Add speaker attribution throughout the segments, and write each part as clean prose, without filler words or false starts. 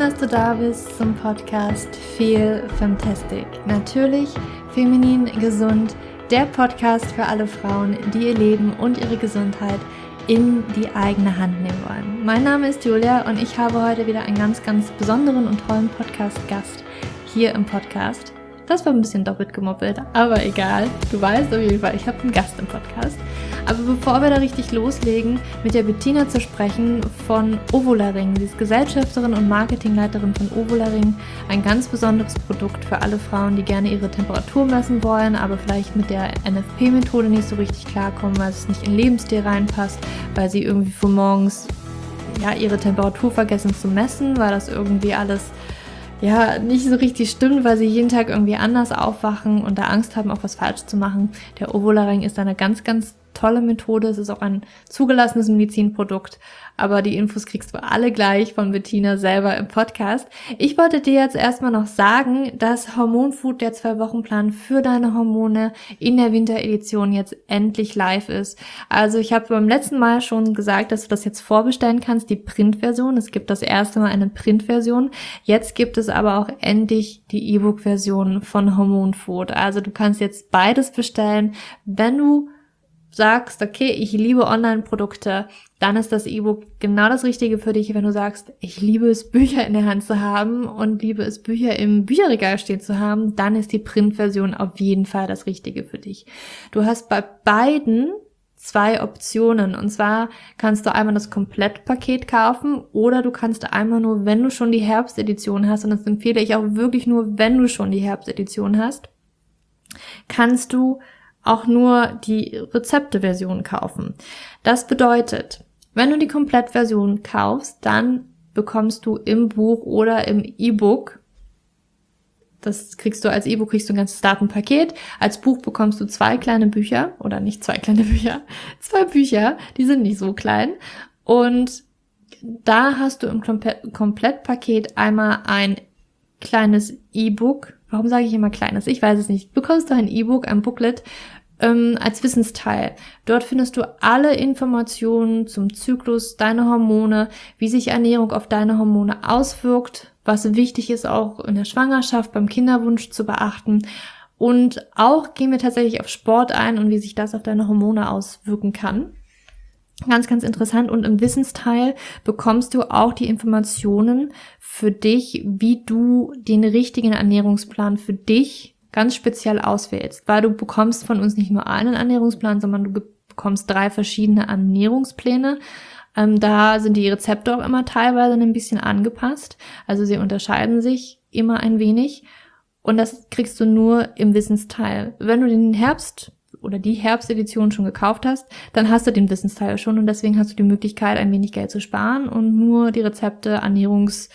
Speaker 1: dass du da bist zum Podcast Feel Femtastic. Natürlich feminin, gesund, der Podcast für alle Frauen, die ihr Leben und ihre Gesundheit in die eigene Hand nehmen wollen. Mein Name ist Julia und ich habe heute wieder einen ganz, ganz besonderen und tollen Podcast-Gast hier im Podcast. Das war ein bisschen doppelt gemoppelt, aber egal. Du weißt auf jeden Fall, ich habe einen Gast im Podcast. Aber bevor wir da richtig loslegen, mit der Bettina zu sprechen von Ovularing. Sie ist Gesellschafterin und Marketingleiterin von Ovularing. Ein ganz besonderes Produkt für alle Frauen, die gerne ihre Temperatur messen wollen, aber vielleicht mit der NFP-Methode nicht so richtig klarkommen, weil es nicht in den Lebensstil reinpasst, weil sie irgendwie für morgens ihre Temperatur vergessen zu messen, weil das irgendwie alles nicht so richtig stimmt, weil sie jeden Tag irgendwie anders aufwachen und da Angst haben, auch was falsch zu machen. Der Ovularing ist eine ganz, ganz tolle Methode. Es ist auch ein zugelassenes Medizinprodukt, aber die Infos kriegst du alle gleich von Bettina selber im Podcast. Ich wollte dir jetzt erstmal noch sagen, dass Hormonfood, der 2-Wochen-Plan für deine Hormone in der Winteredition jetzt endlich live ist. Also ich habe beim letzten Mal schon gesagt, dass du das jetzt vorbestellen kannst, die Printversion. Es gibt das erste Mal eine Printversion. Jetzt gibt es aber auch endlich die E-Book-Version von Hormonfood. Also du kannst jetzt beides bestellen. Wenn du sagst, okay, ich liebe Online-Produkte, dann ist das E-Book genau das Richtige für dich. Wenn du sagst, ich liebe es, Bücher in der Hand zu haben und liebe es, Bücher im Bücherregal stehen zu haben, dann ist die Printversion auf jeden Fall das Richtige für dich. Du hast bei beiden 2 Optionen, und zwar kannst du einmal das Komplettpaket kaufen oder du kannst einmal nur, wenn du schon die Herbstedition hast, und das empfehle ich auch wirklich nur, wenn du schon die Herbstedition hast, kannst du auch nur die Rezepte-Version kaufen. Das bedeutet, wenn du die Komplettversion kaufst, dann bekommst du im Buch oder im E-Book, das kriegst du als E-Book, kriegst du ein ganzes Datenpaket. Als Buch bekommst du 2 kleine Bücher, oder nicht 2 kleine Bücher, 2 Bücher, die sind nicht so klein. Und da hast du im Komplettpaket einmal ein kleines E-Book. Warum sage ich immer kleines? Ich weiß es nicht. Bekommst du ein E-Book, ein Booklet als Wissensteil. Dort findest du alle Informationen zum Zyklus, deine Hormone, wie sich Ernährung auf deine Hormone auswirkt, was wichtig ist auch in der Schwangerschaft, beim Kinderwunsch zu beachten. Und auch gehen wir tatsächlich auf Sport ein und wie sich das auf deine Hormone auswirken kann. Ganz, ganz interessant. Und im Wissensteil bekommst du auch die Informationen für dich, wie du den richtigen Ernährungsplan für dich ganz speziell auswählst. Weil du bekommst von uns nicht nur einen Ernährungsplan, sondern du bekommst 3 verschiedene Ernährungspläne. Da sind die Rezepte auch immer teilweise ein bisschen angepasst. Also sie unterscheiden sich immer ein wenig. Und das kriegst du nur im Wissensteil. Wenn du den Herbst oder die Herbstedition schon gekauft hast, dann hast du den Wissensteil schon und deswegen hast du die Möglichkeit, ein wenig Geld zu sparen und nur die Rezepte, Ernährungswoche,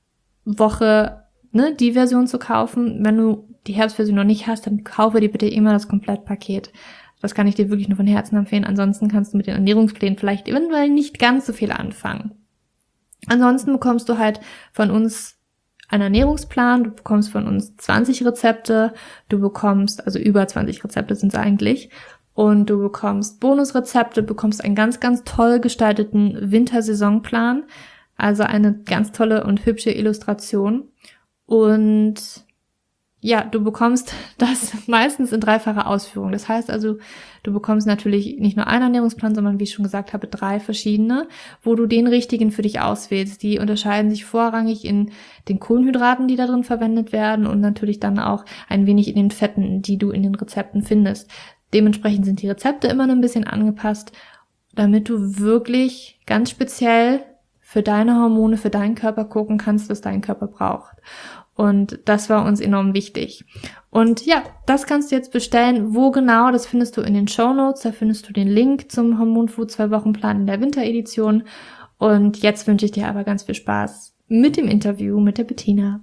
Speaker 1: die Version zu kaufen. Wenn du die Herbstversion noch nicht hast, dann kaufe dir bitte immer das Komplettpaket. Das kann ich dir wirklich nur von Herzen empfehlen. Ansonsten kannst du mit den Ernährungsplänen vielleicht eventuell nicht ganz so viel anfangen. Ansonsten bekommst du halt von uns einen Ernährungsplan, du bekommst von uns 20 Rezepte, du bekommst, also über 20 Rezepte sind es eigentlich, und du bekommst Bonusrezepte, bekommst einen ganz, ganz toll gestalteten Wintersaisonplan, also eine ganz tolle und hübsche Illustration. Und du bekommst das meistens in 3-facher Ausführung. Das heißt also, du bekommst natürlich nicht nur einen Ernährungsplan, sondern wie ich schon gesagt habe, 3 verschiedene, wo du den richtigen für dich auswählst. Die unterscheiden sich vorrangig in den Kohlenhydraten, die da drin verwendet werden, und natürlich dann auch ein wenig in den Fetten, die du in den Rezepten findest. Dementsprechend sind die Rezepte immer ein bisschen angepasst, damit du wirklich ganz speziell für deine Hormone, für deinen Körper gucken kannst, was dein Körper braucht. Und das war uns enorm wichtig. Und das kannst du jetzt bestellen. Wo genau, das findest du in den Shownotes. Da findest du den Link zum Hormonfood 2-Wochen-Plan in der Winteredition. Und jetzt wünsche ich dir aber ganz viel Spaß mit dem Interview mit der Bettina.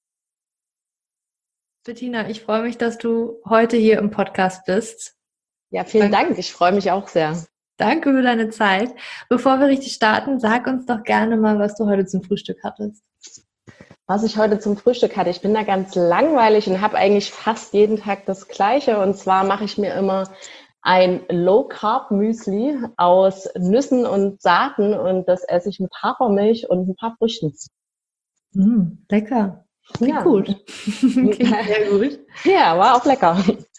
Speaker 1: Bettina, ich freue mich, dass du heute hier im Podcast bist.
Speaker 2: Ja, vielen Dank. Ich freue mich auch sehr.
Speaker 1: Danke für deine Zeit. Bevor wir richtig starten, sag uns doch gerne mal, was du heute zum Frühstück hattest.
Speaker 2: Was ich heute zum Frühstück hatte, ich bin da ganz langweilig und habe eigentlich fast jeden Tag das Gleiche. Und zwar mache ich mir immer ein Low-Carb-Müsli aus Nüssen und Saaten und das esse ich mit Hafermilch und ein paar Früchten.
Speaker 1: Lecker. Klingt
Speaker 2: Ja.
Speaker 1: gut. Klingt sehr gut.
Speaker 2: Ja, war auch lecker.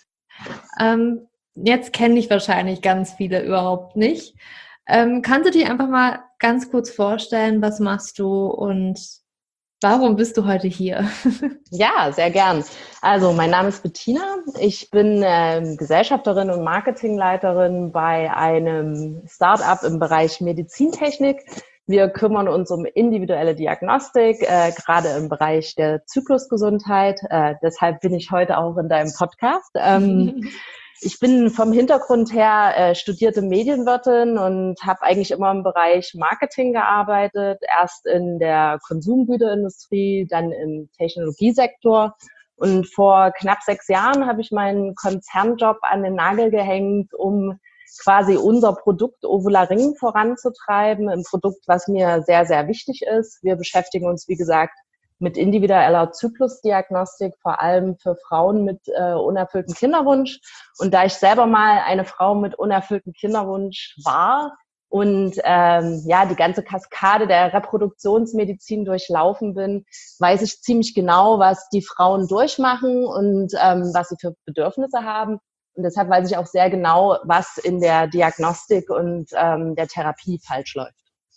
Speaker 1: Jetzt kenne ich wahrscheinlich ganz viele überhaupt nicht. Kannst du dich einfach mal ganz kurz vorstellen, was machst du und warum bist du heute hier?
Speaker 2: Ja, sehr gern. Also, mein Name ist Bettina. Ich bin Gesellschafterin und Marketingleiterin bei einem Start-up im Bereich Medizintechnik. Wir kümmern uns um individuelle Diagnostik, gerade im Bereich der Zyklusgesundheit. Deshalb bin ich heute auch in deinem Podcast. Ich bin vom Hintergrund her studierte Medienwirtin und habe eigentlich immer im Bereich Marketing gearbeitet. Erst in der Konsumgüterindustrie, dann im Technologiesektor. Und vor knapp 6 Jahren habe ich meinen Konzernjob an den Nagel gehängt, um quasi unser Produkt Ovularing voranzutreiben. Ein Produkt, was mir sehr, sehr wichtig ist. Wir beschäftigen uns, wie gesagt, mit individueller Zyklusdiagnostik, vor allem für Frauen mit unerfülltem Kinderwunsch. Und da ich selber mal eine Frau mit unerfülltem Kinderwunsch war und die ganze Kaskade der Reproduktionsmedizin durchlaufen bin, weiß ich ziemlich genau, was die Frauen durchmachen und was sie für Bedürfnisse haben. Und deshalb weiß ich auch sehr genau, was in der Diagnostik und der Therapie falsch läuft.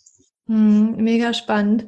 Speaker 1: Mega spannend.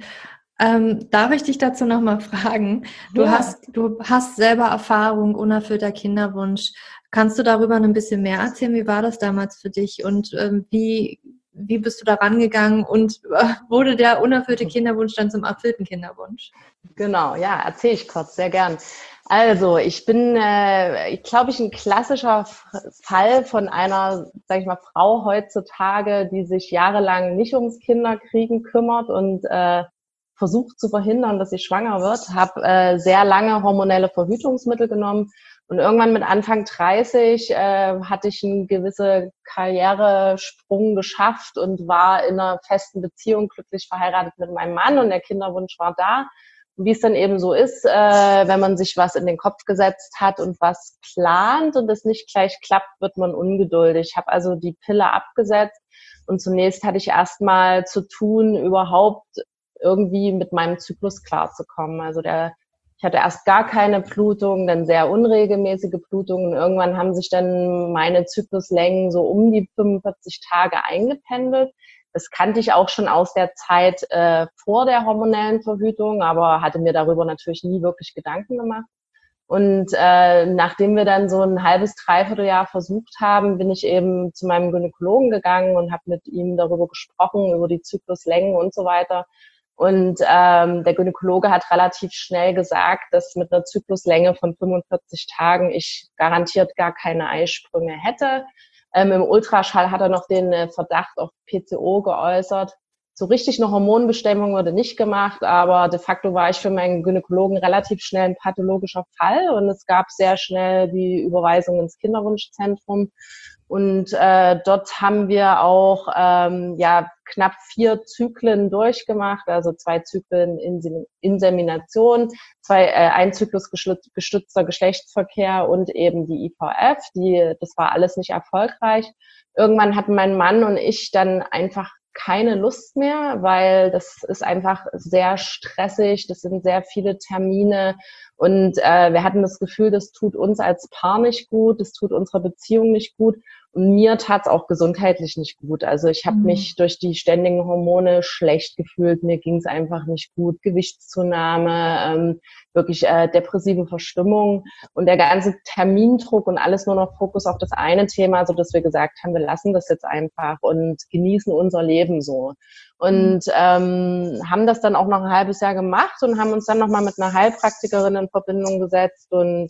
Speaker 1: Darf ich dich dazu nochmal fragen? Du hast selber Erfahrung, unerfüllter Kinderwunsch. Kannst du darüber ein bisschen mehr erzählen? Wie war das damals für dich und wie bist du da rangegangen und wurde der unerfüllte Kinderwunsch dann zum erfüllten Kinderwunsch?
Speaker 2: Genau, ja, erzähle ich kurz, sehr gern. Also, ich bin, glaube ich, ein klassischer Fall von einer, sag ich mal, Frau heutzutage, die sich jahrelang nicht ums Kinderkriegen kümmert und versucht zu verhindern, dass sie schwanger wird. Habe sehr lange hormonelle Verhütungsmittel genommen und irgendwann mit Anfang 30 hatte ich einen gewissen Karrieresprung geschafft und war in einer festen Beziehung, glücklich verheiratet mit meinem Mann und der Kinderwunsch war da. Wie es dann eben so ist, wenn man sich was in den Kopf gesetzt hat und was plant und es nicht gleich klappt, wird man ungeduldig. Ich habe also die Pille abgesetzt und zunächst hatte ich erstmal zu tun, überhaupt irgendwie mit meinem Zyklus klarzukommen. Also ich hatte erst gar keine Blutung, dann sehr unregelmäßige Blutungen. Irgendwann haben sich dann meine Zykluslängen so um die 45 Tage eingependelt. Das kannte ich auch schon aus der Zeit vor der hormonellen Verhütung, aber hatte mir darüber natürlich nie wirklich Gedanken gemacht. Und nachdem wir dann so ein halbes, dreiviertel Jahr versucht haben, bin ich eben zu meinem Gynäkologen gegangen und habe mit ihm darüber gesprochen, über die Zykluslängen und so weiter. Und der Gynäkologe hat relativ schnell gesagt, dass mit einer Zykluslänge von 45 Tagen ich garantiert gar keine Eisprünge hätte. Im Ultraschall hat er noch den Verdacht auf PCO geäußert. So richtig eine Hormonbestimmung wurde nicht gemacht, aber de facto war ich für meinen Gynäkologen relativ schnell ein pathologischer Fall und es gab sehr schnell die Überweisung ins Kinderwunschzentrum. Und dort haben wir auch knapp 4 Zyklen durchgemacht, also 2 Zyklen Insemination, ein Zyklus gestützter Geschlechtsverkehr und eben die IVF. Das war alles nicht erfolgreich. Irgendwann hatten mein Mann und ich dann einfach keine Lust mehr, weil das ist einfach sehr stressig, das sind sehr viele Termine und wir hatten das Gefühl, das tut uns als Paar nicht gut, das tut unserer Beziehung nicht gut und mir tat's auch gesundheitlich nicht gut. Also ich habe mich durch die ständigen Hormone schlecht gefühlt, mir ging's einfach nicht gut, Gewichtszunahme, wirklich depressive Verstimmung und der ganze Termindruck und alles nur noch Fokus auf das eine Thema, so dass wir gesagt haben, wir lassen das jetzt einfach und genießen unser Leben so. Und haben das dann auch noch ein halbes Jahr gemacht und haben uns dann nochmal mit einer Heilpraktikerin in Verbindung gesetzt und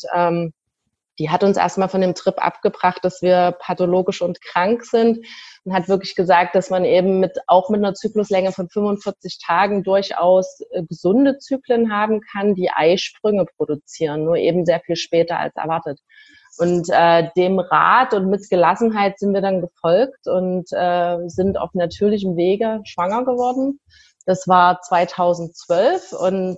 Speaker 2: die hat uns erstmal von dem Trip abgebracht, dass wir pathologisch und krank sind und hat wirklich gesagt, dass man eben auch mit einer Zykluslänge von 45 Tagen durchaus gesunde Zyklen haben kann, die Eisprünge produzieren, nur eben sehr viel später als erwartet. Und dem Rat und mit Gelassenheit sind wir dann gefolgt und sind auf natürlichem Wege schwanger geworden. Das war 2012 und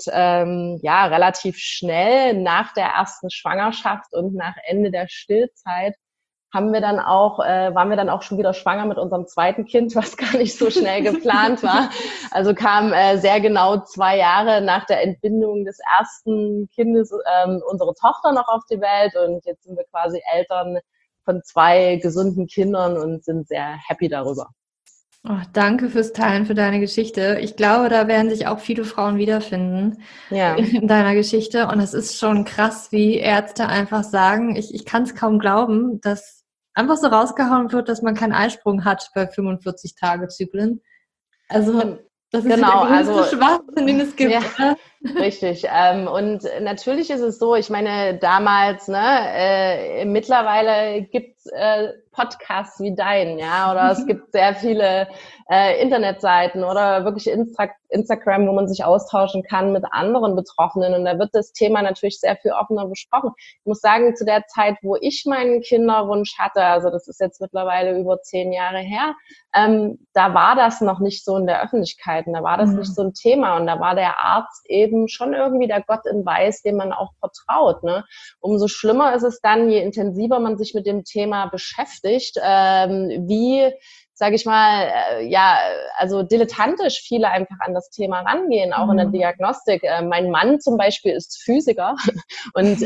Speaker 2: relativ schnell nach der ersten Schwangerschaft und nach Ende der Stillzeit waren wir dann auch schon wieder schwanger mit unserem zweiten Kind, was gar nicht so schnell geplant war. Also kam sehr genau 2 Jahre nach der Entbindung des ersten Kindes unsere Tochter noch auf die Welt und jetzt sind wir quasi Eltern von 2 gesunden Kindern und sind sehr happy darüber.
Speaker 1: Oh, danke fürs Teilen, für deine Geschichte. Ich glaube, da werden sich auch viele Frauen wiederfinden in deiner Geschichte. Und es ist schon krass, wie Ärzte einfach sagen, ich kann es kaum glauben, dass einfach so rausgehauen wird, dass man keinen Eisprung hat bei 45-Tage-Zyklen. Also das ist
Speaker 2: genau,
Speaker 1: der größte Schwachsinn, den es gibt.
Speaker 2: Ja, richtig. Und natürlich ist es so, ich meine, damals, mittlerweile gibt's Podcasts wie deinen, ja, oder es gibt sehr viele Internetseiten oder wirklich Instagram, wo man sich austauschen kann mit anderen Betroffenen. Und da wird das Thema natürlich sehr viel offener besprochen. Ich muss sagen, zu der Zeit, wo ich meinen Kinderwunsch hatte, also das ist jetzt mittlerweile über 10 Jahre her, da war das noch nicht so in der Öffentlichkeit und da war das nicht so ein Thema und da war der Arzt eben schon irgendwie der Gott in Weiß, dem man auch vertraut. Ne? Umso schlimmer ist es dann, je intensiver man sich mit dem Thema beschäftigt, wie sage ich mal, also dilettantisch viele einfach an das Thema rangehen, auch in der Diagnostik. Mein Mann zum Beispiel ist Physiker und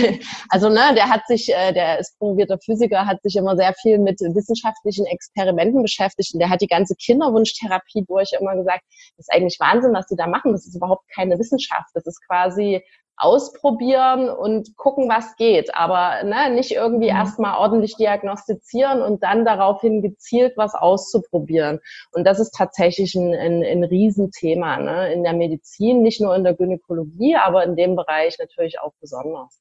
Speaker 2: der ist promovierter Physiker, hat sich immer sehr viel mit wissenschaftlichen Experimenten beschäftigt und der hat die ganze Kinderwunschtherapie durch immer gesagt, das ist eigentlich Wahnsinn, was die da machen, das ist überhaupt keine Wissenschaft, das ist quasi ausprobieren und gucken, was geht, aber nicht irgendwie erstmal ordentlich diagnostizieren und dann daraufhin gezielt was auszuprobieren. Und das ist tatsächlich ein Riesenthema in der Medizin, nicht nur in der Gynäkologie, aber in dem Bereich natürlich auch besonders.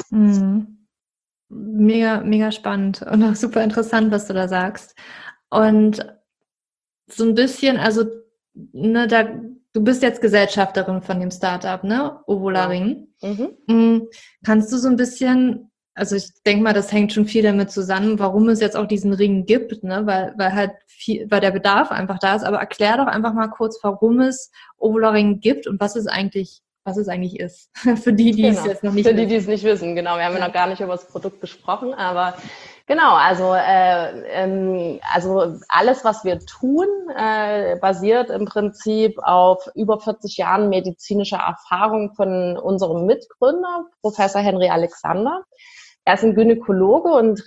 Speaker 1: Mega, mega spannend und auch super interessant, was du da sagst. Und so ein bisschen, also du bist jetzt Gesellschafterin von dem Startup, ne? Ovularing. Kannst du so ein bisschen, also ich denke mal, das hängt schon viel damit zusammen, warum es jetzt auch diesen Ring gibt, ne? Weil der Bedarf einfach da ist. Aber erklär doch einfach mal kurz, warum es Ovularing gibt und was es eigentlich ist. Für die es jetzt noch nicht
Speaker 2: wissen. Für die es nicht wissen, genau. Wir haben ja noch gar nicht über das Produkt gesprochen, aber genau, also alles, was wir tun, basiert im Prinzip auf über 40 Jahren medizinischer Erfahrung von unserem Mitgründer, Professor Henry Alexander. Er ist ein Gynäkologe und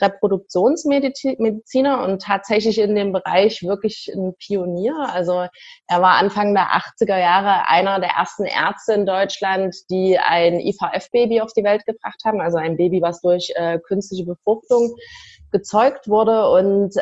Speaker 2: Reproduktionsmediziner und tatsächlich in dem Bereich wirklich ein Pionier. Also er war Anfang der 80er Jahre einer der ersten Ärzte in Deutschland, die ein IVF-Baby auf die Welt gebracht haben, also ein Baby, was durch künstliche Befruchtung gezeugt wurde. Und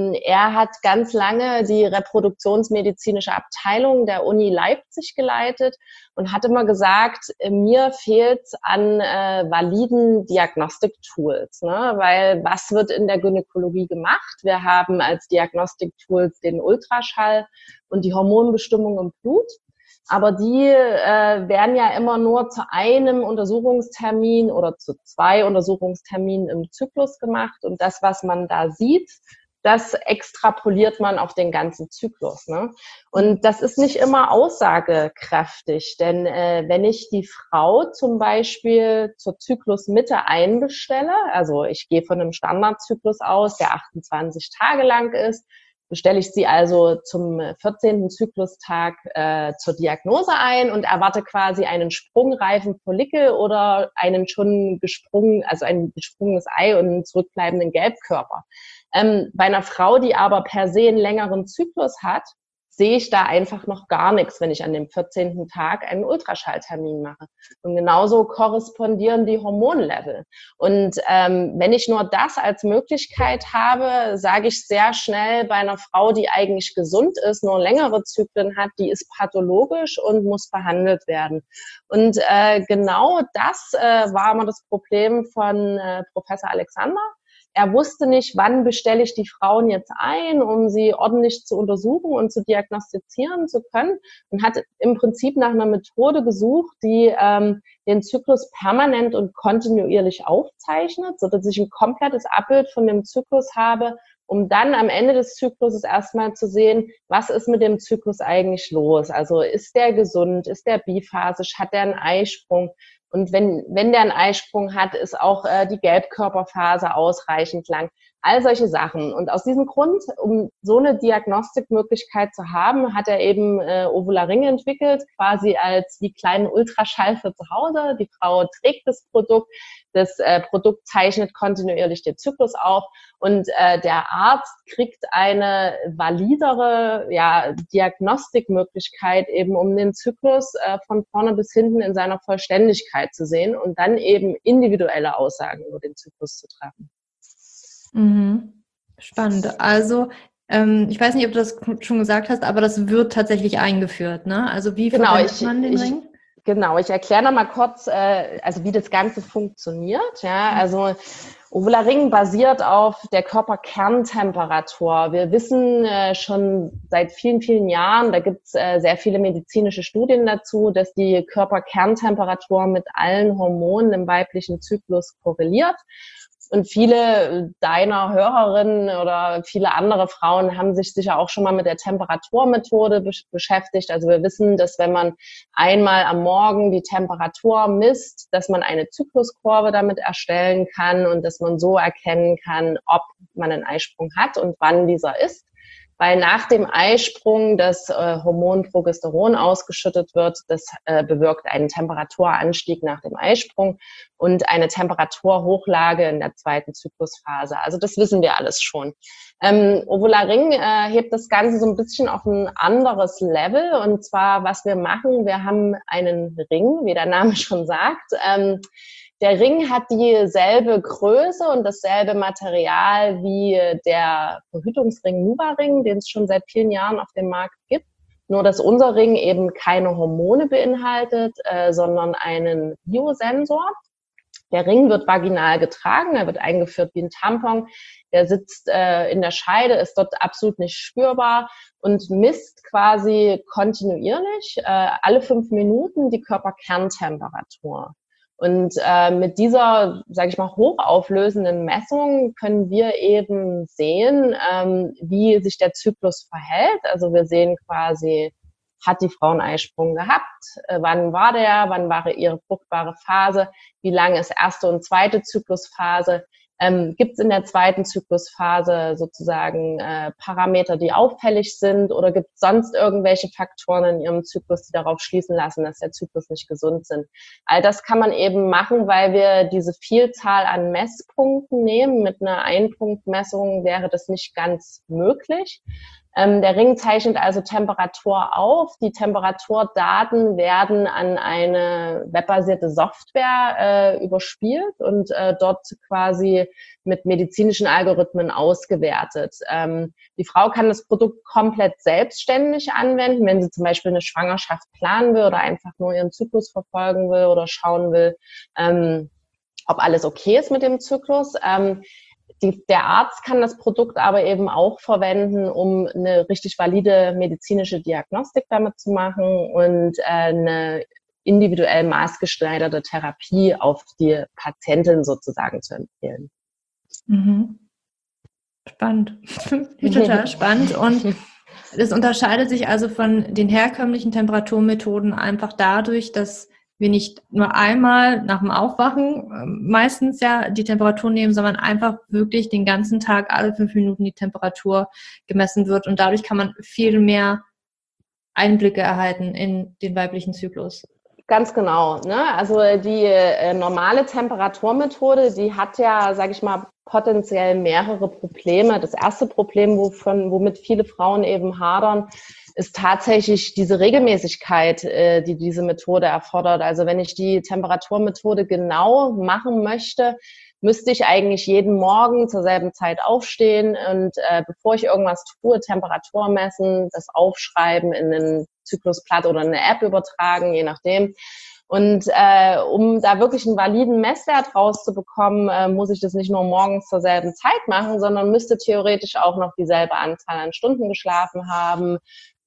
Speaker 2: er hat ganz lange die reproduktionsmedizinische Abteilung der Uni Leipzig geleitet und hat immer gesagt, mir fehlt an validen Diagnostik-Tools, ne? Weil was wird in der Gynäkologie gemacht? Wir haben als Diagnostik-Tools den Ultraschall und die Hormonbestimmung im Blut. Aber die werden ja immer nur zu einem Untersuchungstermin oder zu 2 Untersuchungsterminen im Zyklus gemacht. Und das, was man da sieht, das extrapoliert man auf den ganzen Zyklus. Ne? Und das ist nicht immer aussagekräftig, denn wenn ich die Frau zum Beispiel zur Zyklusmitte einbestelle, also ich gehe von einem Standardzyklus aus, der 28 Tage lang ist, bestelle ich sie also zum 14. Zyklustag zur Diagnose ein und erwarte quasi einen sprungreifen Follikel oder einen schon ein gesprungenes Ei und einen zurückbleibenden Gelbkörper. Bei einer Frau, die aber per se einen längeren Zyklus hat, sehe ich da einfach noch gar nichts, wenn ich an dem 14. Tag einen Ultraschalltermin mache. Und genauso korrespondieren die Hormonlevel. Und wenn ich nur das als Möglichkeit habe, sage ich sehr schnell bei einer Frau, die eigentlich gesund ist, nur längere Zyklen hat, die ist pathologisch und muss behandelt werden. Und genau das war immer das Problem von Professor Alexander. Er wusste nicht, wann bestelle ich die Frauen jetzt ein, um sie ordentlich zu untersuchen und zu diagnostizieren zu können und hat im Prinzip nach einer Methode gesucht, die den Zyklus permanent und kontinuierlich aufzeichnet, sodass ich ein komplettes Abbild von dem Zyklus habe, um dann am Ende des Zykluses erstmal zu sehen, was ist mit dem Zyklus eigentlich los? Also ist der gesund, ist der biphasisch, hat der einen Eisprung? Und wenn der einen Eisprung hat, ist auch die Gelbkörperphase ausreichend lang. All solche Sachen. Und aus diesem Grund, um so eine Diagnostikmöglichkeit zu haben, hat er eben Ovularing entwickelt, quasi als die kleinen Ultraschall für zu Hause. Die Frau trägt das Produkt zeichnet kontinuierlich den Zyklus auf und der Arzt kriegt eine validere Diagnostikmöglichkeit, eben um den Zyklus von vorne bis hinten in seiner Vollständigkeit zu sehen und dann eben individuelle Aussagen über den Zyklus zu treffen.
Speaker 1: Mhm. Spannend. Also, ich weiß nicht, ob du das schon gesagt hast, aber das wird tatsächlich eingeführt, ne? Also wie verwendet man den Ring?
Speaker 2: Genau, ich erkläre noch mal kurz, wie das Ganze funktioniert. Ja, also Ovularing basiert auf der Körperkerntemperatur. Wir wissen schon seit vielen, vielen Jahren, da gibt es sehr viele medizinische Studien dazu, dass die Körperkerntemperatur mit allen Hormonen im weiblichen Zyklus korreliert. Und viele deiner Hörerinnen oder viele andere Frauen haben sich sicher auch schon mal mit der Temperaturmethode beschäftigt. Also wir wissen, dass wenn man einmal am Morgen die Temperatur misst, dass man eine Zykluskurve damit erstellen kann und dass man so erkennen kann, ob man einen Eisprung hat und wann dieser ist. Weil nach dem Eisprung das Hormon Progesteron ausgeschüttet wird. Das bewirkt einen Temperaturanstieg nach dem Eisprung und eine Temperaturhochlage in der zweiten Zyklusphase. Also das wissen wir alles schon. Ovularing hebt das Ganze so ein bisschen auf ein anderes Level. Und zwar, was wir machen, wir haben einen Ring, wie der Name schon sagt. Der Ring hat dieselbe Größe und dasselbe Material wie der Verhütungsring NuvaRing, den es schon seit vielen Jahren auf dem Markt gibt. Nur, dass unser Ring eben keine Hormone beinhaltet, sondern einen Biosensor. Der Ring wird vaginal getragen, er wird eingeführt wie ein Tampon. Der sitzt in der Scheide, ist dort absolut nicht spürbar und misst quasi kontinuierlich alle 5 Minuten die Körperkerntemperatur. Und mit dieser, sage ich mal, hochauflösenden Messung können wir eben sehen, wie sich der Zyklus verhält. Also wir sehen quasi, hat die Frau einen Eisprung gehabt? Wann war der? Wann war ihre fruchtbare Phase? Wie lange ist erste und zweite Zyklusphase? Gibt es in der zweiten Zyklusphase sozusagen Parameter, die auffällig sind oder gibt es sonst irgendwelche Faktoren in ihrem Zyklus, die darauf schließen lassen, dass der Zyklus nicht gesund sind? All das kann man eben machen, weil wir diese Vielzahl an Messpunkten nehmen. Mit einer Einpunktmessung wäre das nicht ganz möglich. Der Ring zeichnet also Temperatur auf. Die Temperaturdaten werden an eine webbasierte Software überspielt und dort quasi mit medizinischen Algorithmen ausgewertet. Die Frau kann das Produkt komplett selbstständig anwenden, wenn sie zum Beispiel eine Schwangerschaft planen will oder einfach nur ihren Zyklus verfolgen will oder schauen will, ob alles okay ist mit dem Zyklus. Der Arzt kann das Produkt aber eben auch verwenden, um eine richtig valide medizinische Diagnostik damit zu machen und eine individuell maßgeschneiderte Therapie auf die Patientin sozusagen zu empfehlen.
Speaker 1: Mhm. Spannend. Total spannend. Und das unterscheidet sich also von den herkömmlichen Temperaturmethoden einfach dadurch, dass wir nicht nur einmal nach dem Aufwachen meistens ja die Temperatur nehmen, sondern einfach wirklich den ganzen Tag alle 5 Minuten die Temperatur gemessen wird und dadurch kann man viel mehr Einblicke erhalten in den weiblichen Zyklus.
Speaker 2: Ganz genau, ne? Also die normale Temperaturmethode, die hat ja, sage ich mal, potenziell mehrere Probleme. Das erste Problem, womit viele Frauen eben hadern, ist tatsächlich diese Regelmäßigkeit, die diese Methode erfordert. Also wenn ich die Temperaturmethode genau machen möchte, müsste ich eigentlich jeden Morgen zur selben Zeit aufstehen und bevor ich irgendwas tue, Temperatur messen, das aufschreiben in einen Zyklusblatt oder eine App übertragen, je nachdem. Und um da wirklich einen validen Messwert rauszubekommen, muss ich das nicht nur morgens zur selben Zeit machen, sondern müsste theoretisch auch noch dieselbe Anzahl an Stunden geschlafen haben,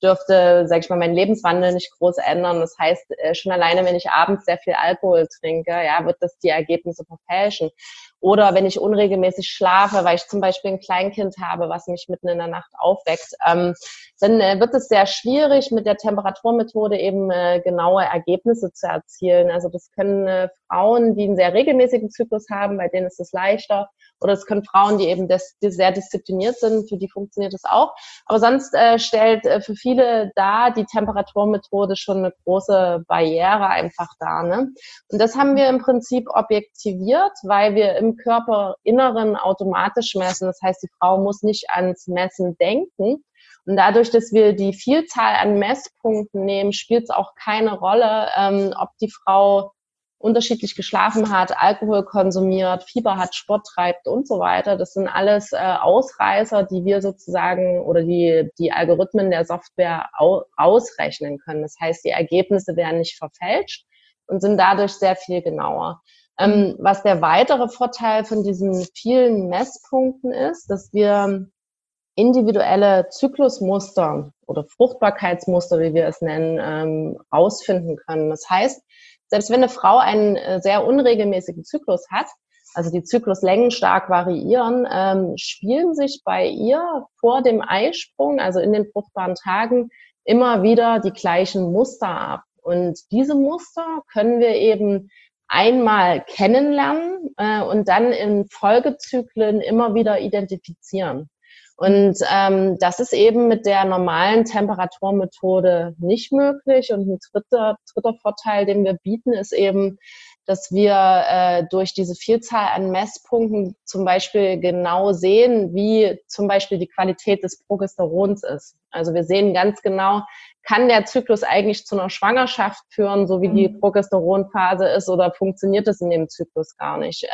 Speaker 2: dürfte, sag ich mal, meinen Lebenswandel nicht groß ändern. Das heißt, schon alleine, wenn ich abends sehr viel Alkohol trinke, ja, wird das die Ergebnisse verfälschen. Oder wenn ich unregelmäßig schlafe, weil ich zum Beispiel ein Kleinkind habe, was mich mitten in der Nacht aufweckt, dann wird es sehr schwierig, mit der Temperaturmethode eben genaue Ergebnisse zu erzielen. Also das können Frauen, die einen sehr regelmäßigen Zyklus haben, bei denen ist es leichter. Oder es können Frauen, die eben sehr diszipliniert sind, für die funktioniert es auch. Aber sonst stellt für viele da die Temperaturmethode schon eine große Barriere einfach dar. Ne? Und das haben wir im Prinzip objektiviert, weil wir im Körperinneren automatisch messen. Das heißt, die Frau muss nicht ans Messen denken. Und dadurch, dass wir die Vielzahl an Messpunkten nehmen, spielt es auch keine Rolle, ob die Frau unterschiedlich geschlafen hat, Alkohol konsumiert, Fieber hat, Sport treibt und so weiter. Das sind alles Ausreißer, die wir sozusagen oder die Algorithmen der Software ausrechnen können. Das heißt, die Ergebnisse werden nicht verfälscht und sind dadurch sehr viel genauer. Was der weitere Vorteil von diesen vielen Messpunkten ist, dass wir individuelle Zyklusmuster oder Fruchtbarkeitsmuster, wie wir es nennen, rausfinden können. Das heißt, selbst wenn eine Frau einen sehr unregelmäßigen Zyklus hat, also die Zykluslängen stark variieren, spielen sich bei ihr vor dem Eisprung, also in den fruchtbaren Tagen, immer wieder die gleichen Muster ab. Und diese Muster können wir eben einmal kennenlernen und dann in Folgezyklen immer wieder identifizieren. Und das ist eben mit der normalen Temperaturmethode nicht möglich. Und ein dritter Vorteil, den wir bieten, ist eben, dass wir durch diese Vielzahl an Messpunkten zum Beispiel genau sehen, wie zum Beispiel die Qualität des Progesterons ist. Also wir sehen ganz genau, kann der Zyklus eigentlich zu einer Schwangerschaft führen, so wie die Progesteronphase ist, oder funktioniert es in dem Zyklus gar nicht?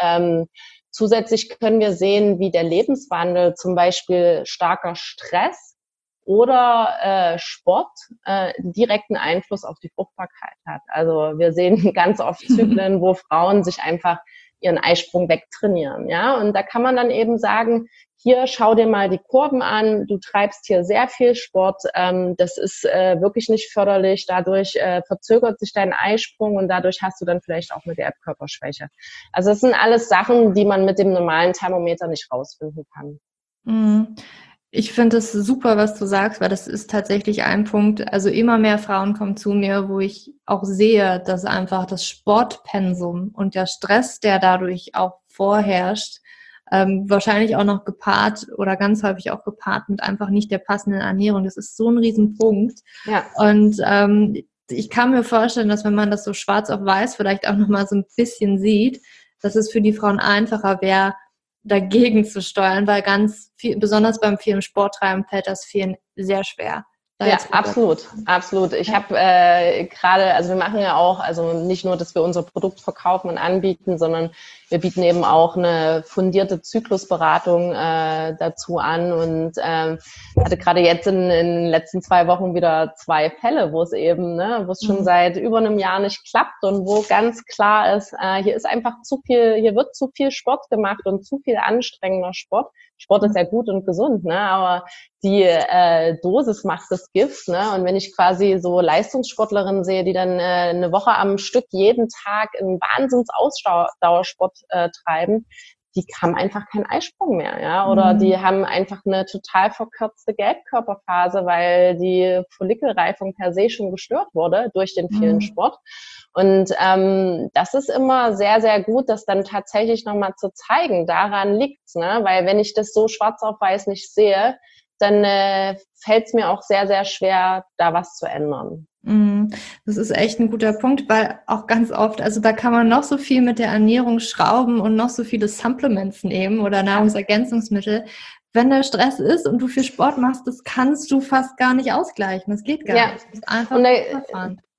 Speaker 2: Zusätzlich können wir sehen, wie der Lebenswandel, zum Beispiel starker Stress oder Sport, direkten Einfluss auf die Fruchtbarkeit hat. Also wir sehen ganz oft Zyklen, wo Frauen sich einfach ihren Eisprung wegtrainieren. Ja? Und da kann man dann eben sagen, hier, schau dir mal die Kurven an, du treibst hier sehr viel Sport, das ist wirklich nicht förderlich, dadurch verzögert sich dein Eisprung und dadurch hast du dann vielleicht auch eine Gelbkörperschwäche. Also das sind alles Sachen, die man mit dem normalen Thermometer nicht rausfinden kann.
Speaker 1: Ich finde es super, was du sagst, weil das ist tatsächlich ein Punkt, also immer mehr Frauen kommen zu mir, wo ich auch sehe, dass einfach das Sportpensum und der Stress, der dadurch auch vorherrscht, wahrscheinlich auch noch gepaart oder ganz häufig auch gepaart mit einfach nicht der passenden Ernährung. Das ist so ein Riesenpunkt.
Speaker 2: Ja.
Speaker 1: Und ich kann mir vorstellen, dass wenn man das so schwarz auf weiß vielleicht auch nochmal so ein bisschen sieht, dass es für die Frauen einfacher wäre, dagegen zu steuern, weil ganz viel, besonders beim vielen Sporttreiben, fällt das vielen sehr schwer.
Speaker 2: Ja, absolut. Ich habe gerade, also wir machen ja auch, also nicht nur, dass wir unser Produkt verkaufen und anbieten, sondern wir bieten eben auch eine fundierte Zyklusberatung dazu an und hatte gerade jetzt in den letzten 2 Wochen wieder 2 Fälle, wo es schon seit über einem Jahr nicht klappt und wo ganz klar ist, hier ist einfach hier wird zu viel Sport gemacht und zu viel anstrengender Sport. Sport ist ja gut und gesund, ne? Aber die Dosis macht das Gift, ne? Und wenn ich quasi so Leistungssportlerinnen sehe, die dann eine Woche am Stück jeden Tag einen Wahnsinns-Ausdauersport treiben, die haben einfach keinen Eisprung mehr, ja, oder die haben einfach eine total verkürzte Gelbkörperphase, weil die Follikelreifung per se schon gestört wurde durch den vielen Sport. Und das ist immer sehr, sehr gut, das dann tatsächlich nochmal zu zeigen. Daran liegt's, ne? Weil wenn ich das so schwarz auf weiß nicht sehe, dann fällt es mir auch sehr, sehr schwer, da was zu ändern.
Speaker 1: Das ist echt ein guter Punkt, weil auch ganz oft, also da kann man noch so viel mit der Ernährung schrauben und noch so viele Supplements nehmen oder Nahrungsergänzungsmittel. Wenn der Stress ist und du viel Sport machst, das kannst du fast gar nicht ausgleichen. Das geht gar nicht. Das ist einfach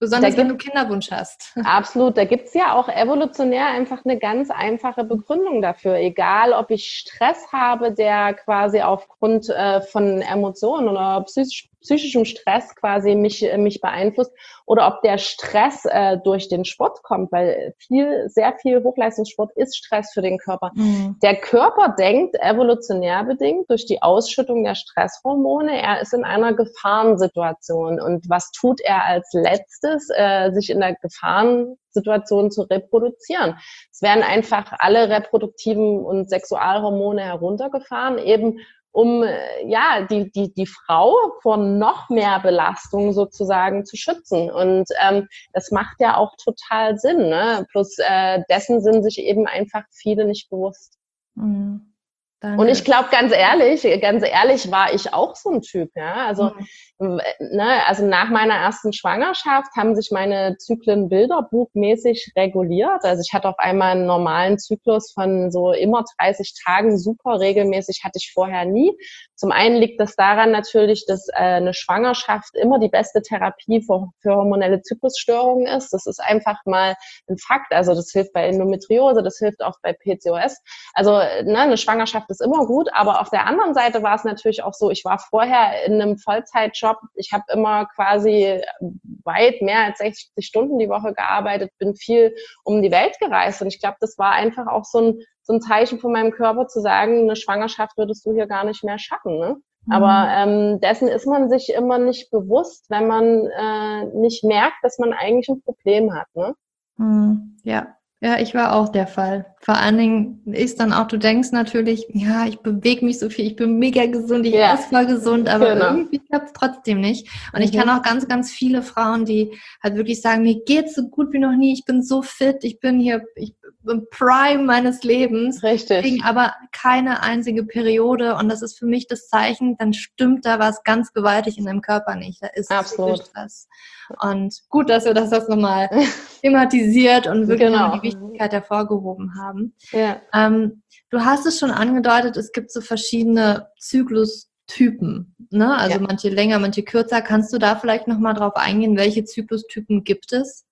Speaker 1: Besonders wenn du Kinderwunsch hast.
Speaker 2: Absolut, da gibt's ja auch evolutionär einfach eine ganz einfache Begründung dafür. Egal, ob ich Stress habe, der quasi aufgrund von Emotionen oder psychischem Stress quasi mich beeinflusst, oder ob der Stress durch den Sport kommt, weil sehr viel Hochleistungssport ist Stress für den Körper. Mhm. Der Körper denkt evolutionär bedingt durch die Ausschüttung der Stresshormone, er ist in einer Gefahrensituation. Und was tut er als letztes? Sich in der Gefahrensituation zu reproduzieren. Es werden einfach alle reproduktiven und Sexualhormone heruntergefahren, eben um die Frau vor noch mehr Belastung sozusagen zu schützen. Und das macht ja auch total Sinn. Ne? Plus dessen sind sich eben einfach viele nicht bewusst.
Speaker 1: Mhm. Danke.
Speaker 2: Und ich glaube, ganz ehrlich war ich auch so ein Typ, ja. Also, also nach meiner ersten Schwangerschaft haben sich meine Zyklen bilderbuchmäßig reguliert. Also ich hatte auf einmal einen normalen Zyklus von so immer 30 Tagen, super regelmäßig hatte ich vorher nie. Zum einen liegt das daran natürlich, dass eine Schwangerschaft immer die beste Therapie für hormonelle Zyklusstörungen ist. Das ist einfach mal ein Fakt. Also das hilft bei Endometriose, das hilft auch bei PCOS. Also eine Schwangerschaft ist immer gut, aber auf der anderen Seite war es natürlich auch so, ich war vorher in einem Vollzeitjob, ich habe immer quasi weit mehr als 60 Stunden die Woche gearbeitet, bin viel um die Welt gereist und ich glaube, das war einfach auch so ein Zeichen von meinem Körper zu sagen, eine Schwangerschaft würdest du hier gar nicht mehr schaffen, ne? Aber dessen ist man sich immer nicht bewusst, wenn man nicht merkt, dass man eigentlich ein Problem hat, ne?
Speaker 1: Ja, ich war auch der Fall. Vor allen Dingen ist dann auch, du denkst natürlich, ja, ich bewege mich so viel, ich bin mega gesund, ich esse voll gesund, aber irgendwie klappt es trotzdem nicht. Und ich kann auch ganz, ganz viele Frauen, die halt wirklich sagen, mir geht's so gut wie noch nie, ich bin so fit, ich bin im Prime meines Lebens.
Speaker 2: Richtig.
Speaker 1: Kriegen aber keine einzige Periode und das ist für mich das Zeichen, dann stimmt da was ganz gewaltig in deinem Körper nicht. Da ist
Speaker 2: absolut
Speaker 1: Stress. Und gut, dass wir das nochmal thematisiert und wirklich nochmal die Wichtigkeit hervorgehoben haben.
Speaker 2: Ja.
Speaker 1: Du hast es schon angedeutet, es gibt so verschiedene Zyklustypen, ne? Also manche länger, manche kürzer. Kannst du da vielleicht nochmal drauf eingehen, welche Zyklustypen gibt es?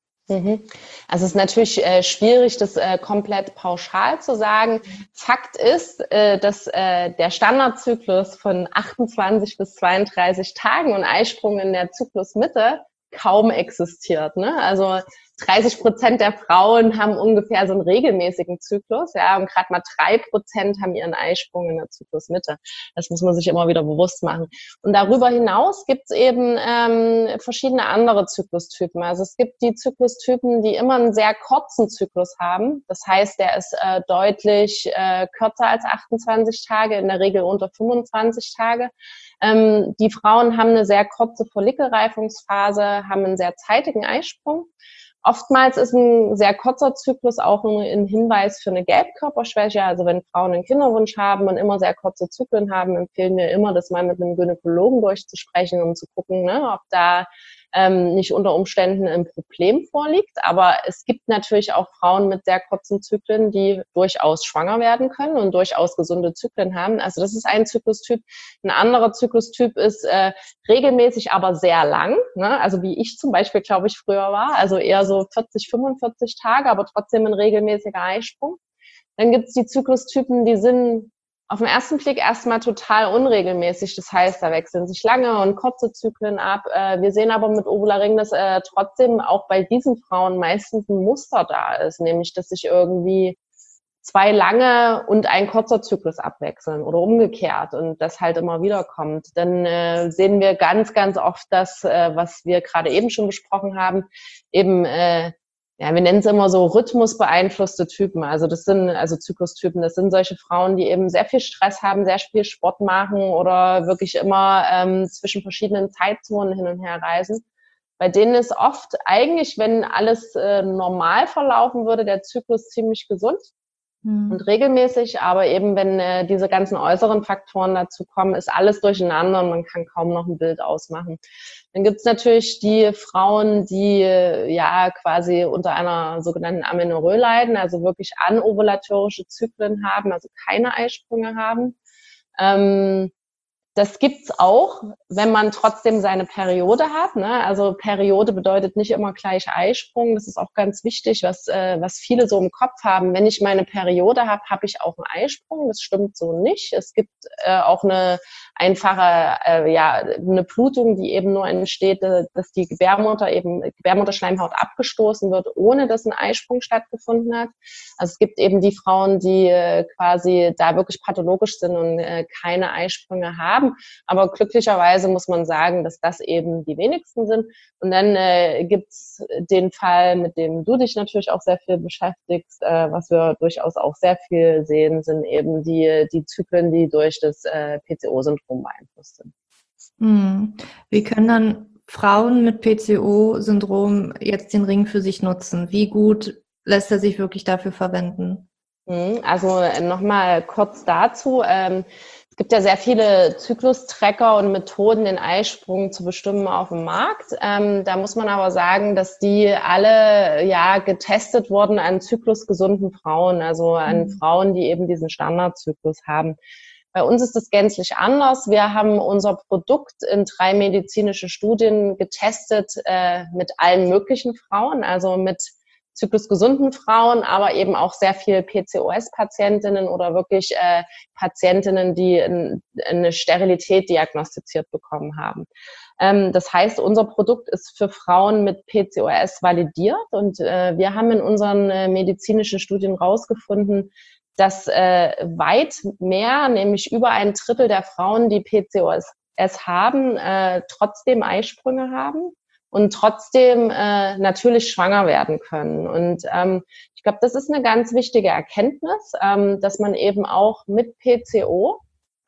Speaker 2: Also es ist natürlich schwierig, das komplett pauschal zu sagen. Fakt ist, dass der Standardzyklus von 28 bis 32 Tagen und Eisprung in der Zyklusmitte kaum existiert, ne? Also 30% der Frauen haben ungefähr so einen regelmäßigen Zyklus, ja, und gerade mal 3% haben ihren Eisprung in der Zyklusmitte. Das muss man sich immer wieder bewusst machen. Und darüber hinaus gibt es eben verschiedene andere Zyklustypen. Also es gibt die Zyklustypen, die immer einen sehr kurzen Zyklus haben. Das heißt, der ist deutlich kürzer als 28 Tage, in der Regel unter 25 Tage. Die Frauen haben eine sehr kurze Follikelreifungsphase, haben einen sehr zeitigen Eisprung. Oftmals ist ein sehr kurzer Zyklus auch ein Hinweis für eine Gelbkörperschwäche. Also wenn Frauen einen Kinderwunsch haben und immer sehr kurze Zyklen haben, empfehlen wir immer, das mal mit einem Gynäkologen durchzusprechen, um zu gucken, ne, ob da nicht unter Umständen ein Problem vorliegt. Aber es gibt natürlich auch Frauen mit sehr kurzen Zyklen, die durchaus schwanger werden können und durchaus gesunde Zyklen haben. Also das ist ein Zyklustyp. Ein anderer Zyklustyp ist regelmäßig, aber sehr lang. Ne? Also wie ich zum Beispiel, glaube ich, früher war. Also eher so 40, 45 Tage, aber trotzdem ein regelmäßiger Eisprung. Dann gibt es die Zyklustypen, die sind auf den ersten Blick erstmal total unregelmäßig. Das heißt, da wechseln sich lange und kurze Zyklen ab. Wir sehen aber mit Ovularing, dass trotzdem auch bei diesen Frauen meistens ein Muster da ist, nämlich dass sich irgendwie 2 lange und ein kurzer Zyklus abwechseln oder umgekehrt und das halt immer wieder kommt. Dann sehen wir ganz, ganz oft das, was wir gerade eben schon besprochen haben, eben wir nennen es immer so rhythmusbeeinflusste Typen. Also das sind Zyklustypen. Das sind solche Frauen, die eben sehr viel Stress haben, sehr viel Sport machen oder wirklich immer zwischen verschiedenen Zeitzonen hin und her reisen. Bei denen ist oft eigentlich, wenn alles normal verlaufen würde, der Zyklus ziemlich gesund und regelmäßig. Aber eben, wenn diese ganzen äußeren Faktoren dazu kommen, ist alles durcheinander und man kann kaum noch ein Bild ausmachen. Dann gibt's natürlich die Frauen, die quasi unter einer sogenannten Amenorrhoe leiden, also wirklich anovulatorische Zyklen haben, also keine Eisprünge haben. Das gibt's auch, wenn man trotzdem seine Periode hat, ne? Also Periode bedeutet nicht immer gleich Eisprung. Das ist auch ganz wichtig, was viele so im Kopf haben. Wenn ich meine Periode habe, habe ich auch einen Eisprung. Das stimmt so nicht. Es gibt auch eine einfache, eine Blutung, die eben nur entsteht, dass die Gebärmutterschleimhaut abgestoßen wird, ohne dass ein Eisprung stattgefunden hat. Also es gibt eben die Frauen, die quasi da wirklich pathologisch sind und keine Eisprünge haben. Aber glücklicherweise muss man sagen, dass das eben die wenigsten sind. Und dann gibt's den Fall, mit dem du dich natürlich auch sehr viel beschäftigst, was wir durchaus auch sehr viel sehen, sind eben die Zyklen, die durch das PCO-Syndrom beeinflusst sind.
Speaker 1: Wie können dann Frauen mit PCO-Syndrom jetzt den Ring für sich nutzen? Wie gut lässt er sich wirklich dafür verwenden?
Speaker 2: Also nochmal kurz dazu. Es gibt ja sehr viele Zyklus-Tracker und Methoden, den Eisprung zu bestimmen auf dem Markt. Da muss man aber sagen, dass die alle getestet wurden an zyklusgesunden Frauen, also an Frauen, die eben diesen Standardzyklus haben. Bei uns ist das gänzlich anders. Wir haben unser Produkt in 3 medizinische Studien getestet mit allen möglichen Frauen, also mit zyklusgesunden Frauen, aber eben auch sehr viel PCOS-Patientinnen oder wirklich Patientinnen, die eine Sterilität diagnostiziert bekommen haben. Das heißt, unser Produkt ist für Frauen mit PCOS validiert und wir haben in unseren medizinischen Studien rausgefunden, dass weit mehr, nämlich über 1/3 der Frauen, die PCOS haben, trotzdem Eisprünge haben und trotzdem natürlich schwanger werden können. Und ich glaube, das ist eine ganz wichtige Erkenntnis, dass man eben auch mit PCO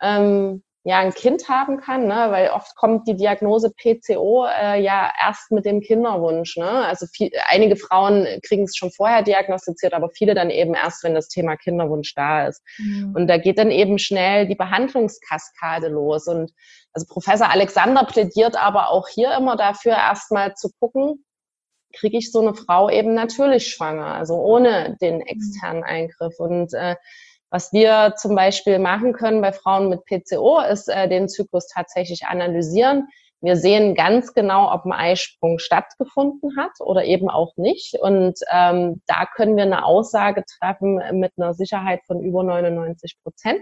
Speaker 2: ein Kind haben kann, ne? Weil oft kommt die Diagnose PCO erst mit dem Kinderwunsch. Ne? Also einige Frauen kriegen es schon vorher diagnostiziert, aber viele dann eben erst, wenn das Thema Kinderwunsch da ist. Und da geht dann eben schnell die Behandlungskaskade los. Und also Professor Alexander plädiert aber auch hier immer dafür, erstmal zu gucken, kriege ich so eine Frau eben natürlich schwanger, also ohne den externen Eingriff. Und was wir zum Beispiel machen können bei Frauen mit PCO, ist den Zyklus tatsächlich analysieren. Wir sehen ganz genau, ob ein Eisprung stattgefunden hat oder eben auch nicht. Und da können wir eine Aussage treffen mit einer Sicherheit von über 99%.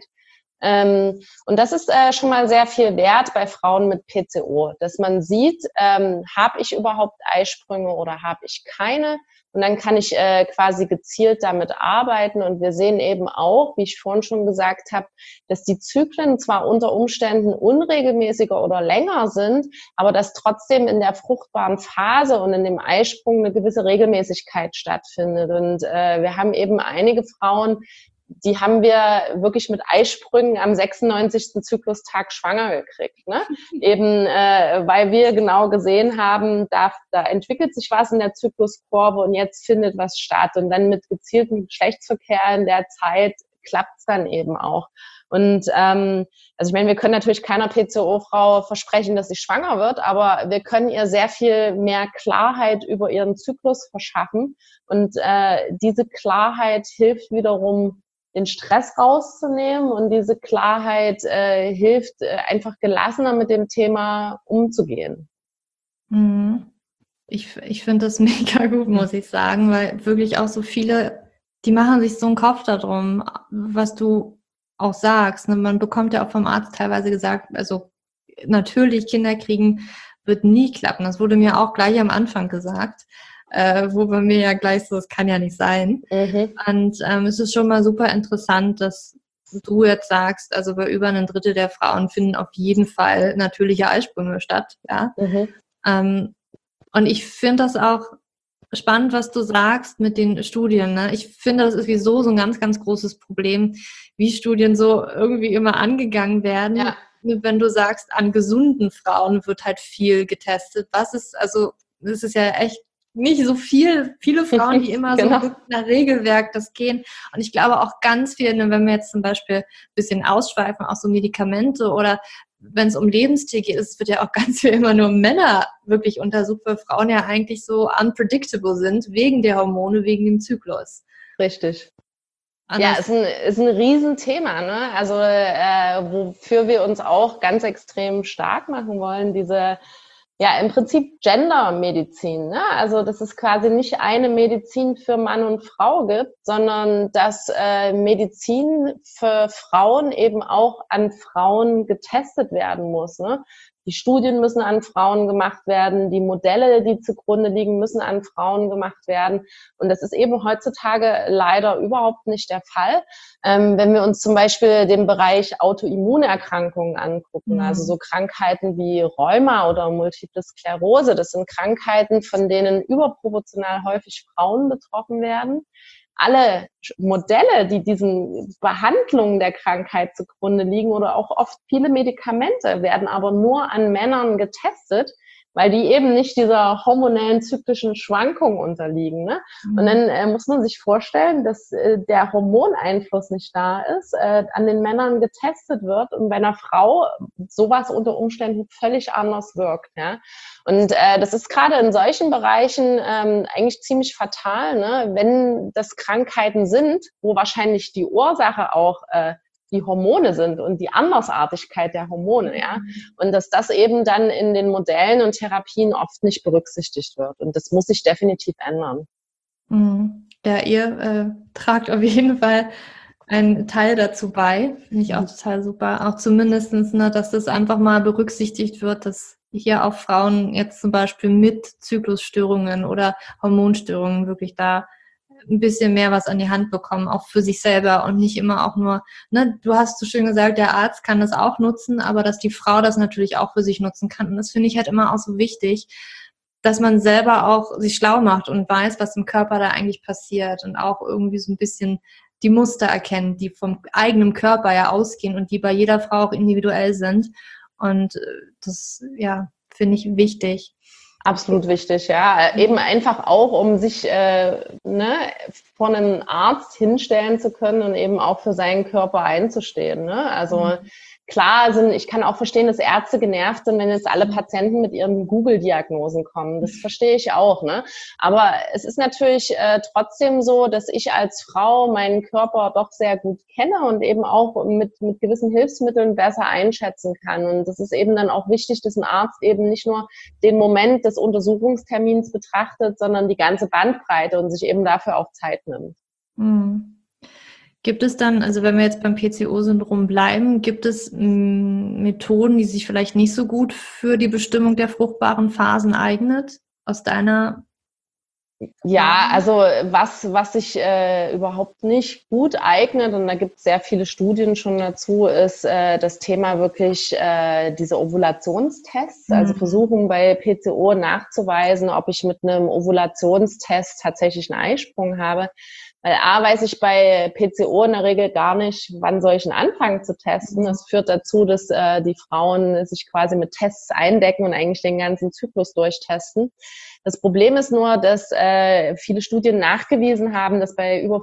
Speaker 2: Und das ist schon mal sehr viel wert bei Frauen mit PCO, dass man sieht, habe ich überhaupt Eisprünge oder habe ich keine? Und dann kann ich quasi gezielt damit arbeiten. Und wir sehen eben auch, wie ich vorhin schon gesagt habe, dass die Zyklen zwar unter Umständen unregelmäßiger oder länger sind, aber dass trotzdem in der fruchtbaren Phase und in dem Eisprung eine gewisse Regelmäßigkeit stattfindet. Und wir haben eben einige Frauen, die haben wir wirklich mit Eisprüngen am 96. Zyklustag schwanger gekriegt. Ne? Eben weil wir genau gesehen haben, da entwickelt sich was in der Zykluskurve und jetzt findet was statt. Und dann mit gezieltem Geschlechtsverkehr in der Zeit klappt es dann eben auch. Und also ich meine, wir können natürlich keiner PCO-Frau versprechen, dass sie schwanger wird, aber wir können ihr sehr viel mehr Klarheit über ihren Zyklus verschaffen. Und diese Klarheit hilft wiederum, den Stress rauszunehmen, und diese Klarheit hilft einfach gelassener mit dem Thema umzugehen.
Speaker 1: Ich finde das mega gut, muss ich sagen, weil wirklich auch so viele, die machen sich so einen Kopf darum, was du auch sagst. Ne? Man bekommt ja auch vom Arzt teilweise gesagt, also natürlich Kinder kriegen wird nie klappen. Das wurde mir auch gleich am Anfang gesagt. Wo bei mir ja gleich so, es kann ja nicht sein. Und es ist schon mal super interessant, dass du jetzt sagst, also bei über 1/3 der Frauen finden auf jeden Fall natürliche Eisprünge statt. Ja? Und ich finde das auch spannend, was du sagst mit den Studien. Ne? Ich finde, das ist sowieso so ein ganz, ganz großes Problem, wie Studien so irgendwie immer angegangen werden. Ja. Wenn du sagst, an gesunden Frauen wird halt viel getestet. Das ist ja echt nicht so viele Frauen, die immer genau so nach Regelwerk das gehen. Und ich glaube auch ganz viel, wenn wir jetzt zum Beispiel ein bisschen ausschweifen, auch so Medikamente oder wenn es um Lebensstil geht, es wird ja auch ganz viel immer nur Männer wirklich untersucht, weil Frauen ja eigentlich so unpredictable sind, wegen der Hormone, wegen dem Zyklus.
Speaker 2: Richtig. Ja, ist ein Riesenthema, ne? Also wofür wir uns auch ganz extrem stark machen wollen, diese ja im Prinzip Gender-Medizin, ne? Also dass es quasi nicht eine Medizin für Mann und Frau gibt, sondern dass Medizin für Frauen eben auch an Frauen getestet werden muss, ne? Die Studien müssen an Frauen gemacht werden, die Modelle, die zugrunde liegen, müssen an Frauen gemacht werden. Und das ist eben heutzutage leider überhaupt nicht der Fall. Wenn wir uns zum Beispiel den Bereich Autoimmunerkrankungen angucken, also so Krankheiten wie Rheuma oder Multiple Sklerose, das sind Krankheiten, von denen überproportional häufig Frauen betroffen werden. Alle Modelle, die diesen Behandlungen der Krankheit zugrunde liegen oder auch oft viele Medikamente, werden aber nur an Männern getestet, weil die eben nicht dieser hormonellen zyklischen Schwankung unterliegen. Ne? Und dann muss man sich vorstellen, dass der Hormoneinfluss nicht da ist, an den Männern getestet wird und bei einer Frau sowas unter Umständen völlig anders wirkt. Ja? Und das ist gerade in solchen Bereichen eigentlich ziemlich fatal, ne? Wenn das Krankheiten sind, wo wahrscheinlich die Ursache auch die Hormone sind und die Andersartigkeit der Hormone, ja. Und dass das eben dann in den Modellen und Therapien oft nicht berücksichtigt wird. Und das muss sich definitiv ändern.
Speaker 1: Ja, ihr tragt auf jeden Fall einen Teil dazu bei. Finde ich auch total super. Auch zumindestens, ne, dass das einfach mal berücksichtigt wird, dass hier auch Frauen jetzt zum Beispiel mit Zyklusstörungen oder Hormonstörungen wirklich da ein bisschen mehr was an die Hand bekommen, auch für sich selber und nicht immer auch nur, ne, du hast so schön gesagt, der Arzt kann das auch nutzen, aber dass die Frau das natürlich auch für sich nutzen kann. Und das finde ich halt immer auch so wichtig, dass man selber auch sich schlau macht und weiß, was im Körper da eigentlich passiert und auch irgendwie so ein bisschen die Muster erkennt, die vom eigenen Körper ja ausgehen und die bei jeder Frau auch individuell sind. Und das, ja, finde ich wichtig.
Speaker 2: Absolut wichtig, ja. Eben einfach auch, um sich vor einem Arzt hinstellen zu können und eben auch für seinen Körper einzustehen. Ne? Also klar, ich kann auch verstehen, dass Ärzte genervt sind, wenn jetzt alle Patienten mit ihren Google-Diagnosen kommen. Das verstehe ich auch. Ne? Aber es ist natürlich trotzdem so, dass ich als Frau meinen Körper doch sehr gut kenne und eben auch mit gewissen Hilfsmitteln besser einschätzen kann. Und das ist eben dann auch wichtig, dass ein Arzt eben nicht nur den Moment des Untersuchungstermins betrachtet, sondern die ganze Bandbreite und sich eben dafür auch Zeit nimmt.
Speaker 1: Gibt es dann, also wenn wir jetzt beim PCO-Syndrom bleiben, gibt es Methoden, die sich vielleicht nicht so gut für die Bestimmung der fruchtbaren Phasen eignet, aus deiner?
Speaker 2: Ja, also was sich überhaupt nicht gut eignet, und da gibt es sehr viele Studien schon dazu, ist das Thema wirklich diese Ovulationstests, also versuchen bei PCO nachzuweisen, ob ich mit einem Ovulationstest tatsächlich einen Eisprung habe. Weil weiß ich bei PCO in der Regel gar nicht, wann soll ich denn anfangen zu testen. Das führt dazu, dass die Frauen sich quasi mit Tests eindecken und eigentlich den ganzen Zyklus durchtesten. Das Problem ist nur, dass viele Studien nachgewiesen haben, dass bei über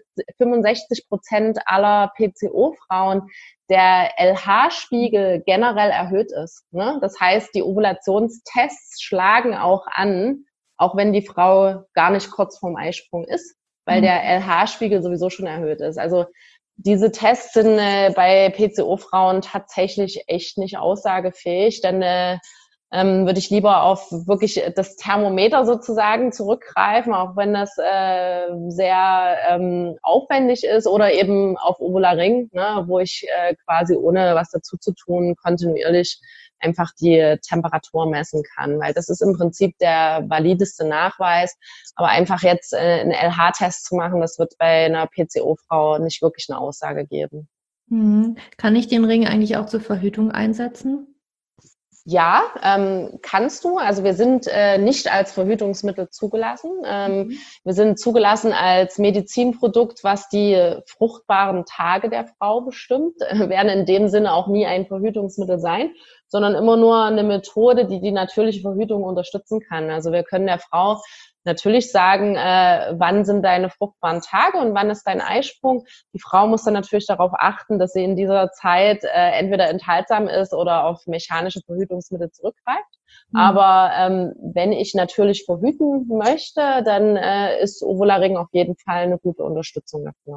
Speaker 2: 65% aller PCO-Frauen der LH-Spiegel generell erhöht ist. Ne? Das heißt, die Ovulationstests schlagen auch an, auch wenn die Frau gar nicht kurz vorm Eisprung ist, weil der LH-Spiegel sowieso schon erhöht ist. Also diese Tests sind bei PCO-Frauen tatsächlich echt nicht aussagefähig, dann würde ich lieber auf wirklich das Thermometer sozusagen zurückgreifen, auch wenn das sehr aufwendig ist, oder eben auf Ovularing, ne, wo ich quasi ohne was dazu zu tun kontinuierlich einfach die Temperatur messen kann, weil das ist im Prinzip der valideste Nachweis. Aber einfach jetzt einen LH-Test zu machen, das wird bei einer PCO-Frau nicht wirklich eine Aussage geben.
Speaker 1: Kann ich den Ring eigentlich auch zur Verhütung einsetzen?
Speaker 2: Ja, kannst du. Also wir sind nicht als Verhütungsmittel zugelassen. Wir sind zugelassen als Medizinprodukt, was die fruchtbaren Tage der Frau bestimmt. Werden in dem Sinne auch nie ein Verhütungsmittel sein, sondern immer nur eine Methode, die die natürliche Verhütung unterstützen kann. Also wir können der Frau natürlich sagen, wann sind deine fruchtbaren Tage und wann ist dein Eisprung. Die Frau muss dann natürlich darauf achten, dass sie in dieser Zeit entweder enthaltsam ist oder auf mechanische Verhütungsmittel zurückgreift. Aber wenn ich natürlich verhüten möchte, dann ist Ovularing auf jeden Fall eine gute Unterstützung dafür.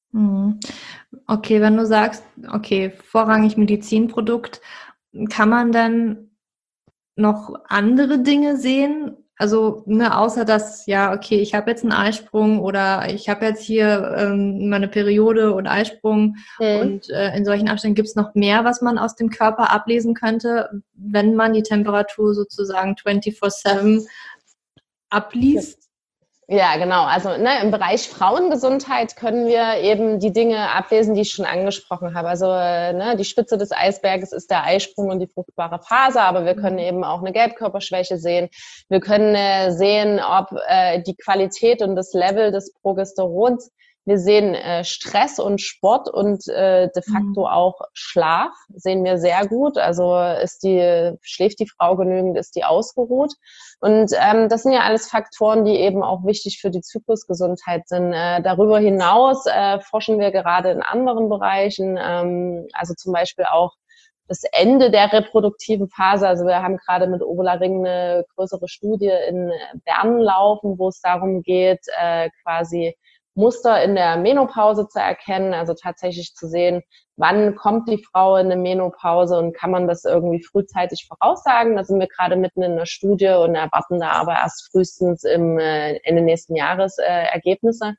Speaker 1: Mhm. Okay, wenn du sagst, okay, vorrangig Medizinprodukt, kann man dann noch andere Dinge sehen? Also, ne, außer dass, ja, okay, ich habe jetzt einen Eisprung oder ich habe jetzt hier meine Periode und Eisprung
Speaker 2: Mhm.
Speaker 1: und in solchen Abständen gibt es noch mehr, was man aus dem Körper ablesen könnte, wenn man die Temperatur sozusagen 24/7 abliest?
Speaker 2: Ja, genau. Also im Bereich Frauengesundheit können wir eben die Dinge ablesen, die ich schon angesprochen habe. Also die Spitze des Eisberges ist der Eisprung und die fruchtbare Phase, aber wir können eben auch eine Gelbkörperschwäche sehen. Wir können sehen, ob die Qualität und das Level des Progesterons. Wir sehen Stress und Sport und de facto auch Schlaf sehen wir sehr gut. Also schläft die Frau genügend, ist die ausgeruht? Und das sind ja alles Faktoren, die eben auch wichtig für die Zyklusgesundheit sind. Darüber hinaus forschen wir gerade in anderen Bereichen, also zum Beispiel auch das Ende der reproduktiven Phase. Also wir haben gerade mit Ovularing eine größere Studie in Bern laufen, wo es darum geht, quasi Muster in der Menopause zu erkennen, also tatsächlich zu sehen, wann kommt die Frau in eine Menopause und kann man das irgendwie frühzeitig voraussagen. Da sind wir gerade mitten in einer Studie und erwarten da aber erst frühestens Ende nächsten Jahres Ergebnisse.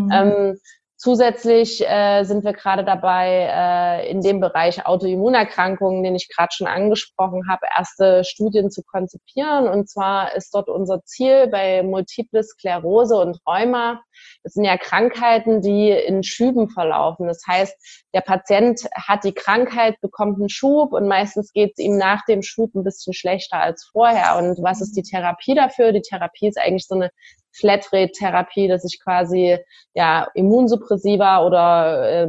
Speaker 2: Zusätzlich sind wir gerade dabei, in dem Bereich Autoimmunerkrankungen, den ich gerade schon angesprochen habe, erste Studien zu konzipieren. Und zwar ist dort unser Ziel bei Multiple Sklerose und Rheuma. Das sind ja Krankheiten, die in Schüben verlaufen. Das heißt, der Patient hat die Krankheit, bekommt einen Schub und meistens geht es ihm nach dem Schub ein bisschen schlechter als vorher. Und was ist die Therapie dafür? Die Therapie ist eigentlich so eine Flatrate-Therapie, dass ich quasi Immunsuppressiva oder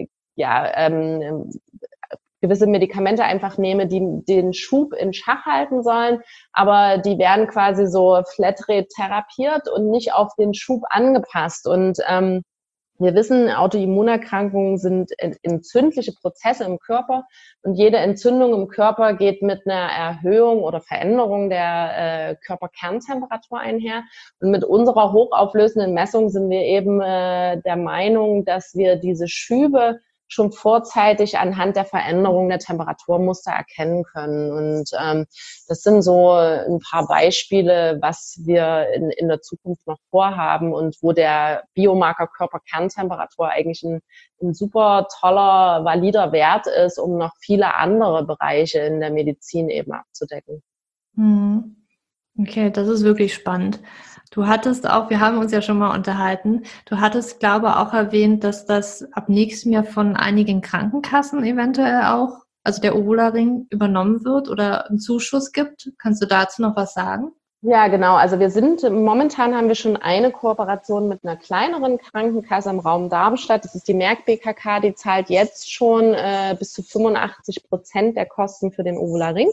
Speaker 2: gewisse Medikamente einfach nehme, die den Schub in Schach halten sollen, aber die werden quasi so Flatrate therapiert und nicht auf den Schub angepasst. Und wir wissen, Autoimmunerkrankungen sind entzündliche Prozesse im Körper und jede Entzündung im Körper geht mit einer Erhöhung oder Veränderung der Körperkerntemperatur einher. Und mit unserer hochauflösenden Messung sind wir eben der Meinung, dass wir diese Schübe schon vorzeitig anhand der Veränderung der Temperaturmuster erkennen können. Und das sind so ein paar Beispiele, was wir in der Zukunft noch vorhaben und wo der Biomarker Körperkerntemperatur eigentlich ein super toller, valider Wert ist, um noch viele andere Bereiche in der Medizin eben abzudecken.
Speaker 1: Okay, das ist wirklich spannend. Du hattest auch, wir haben uns ja schon mal unterhalten, du hattest, glaube ich, auch erwähnt, dass das ab nächstem Jahr von einigen Krankenkassen eventuell auch, also der Ovularing übernommen wird oder einen Zuschuss gibt. Kannst du dazu noch was sagen?
Speaker 2: Ja, genau. Also momentan haben wir schon eine Kooperation mit einer kleineren Krankenkasse im Raum Darmstadt. Das ist die Merck BKK, die zahlt jetzt schon bis zu 85% der Kosten für den Ovularing.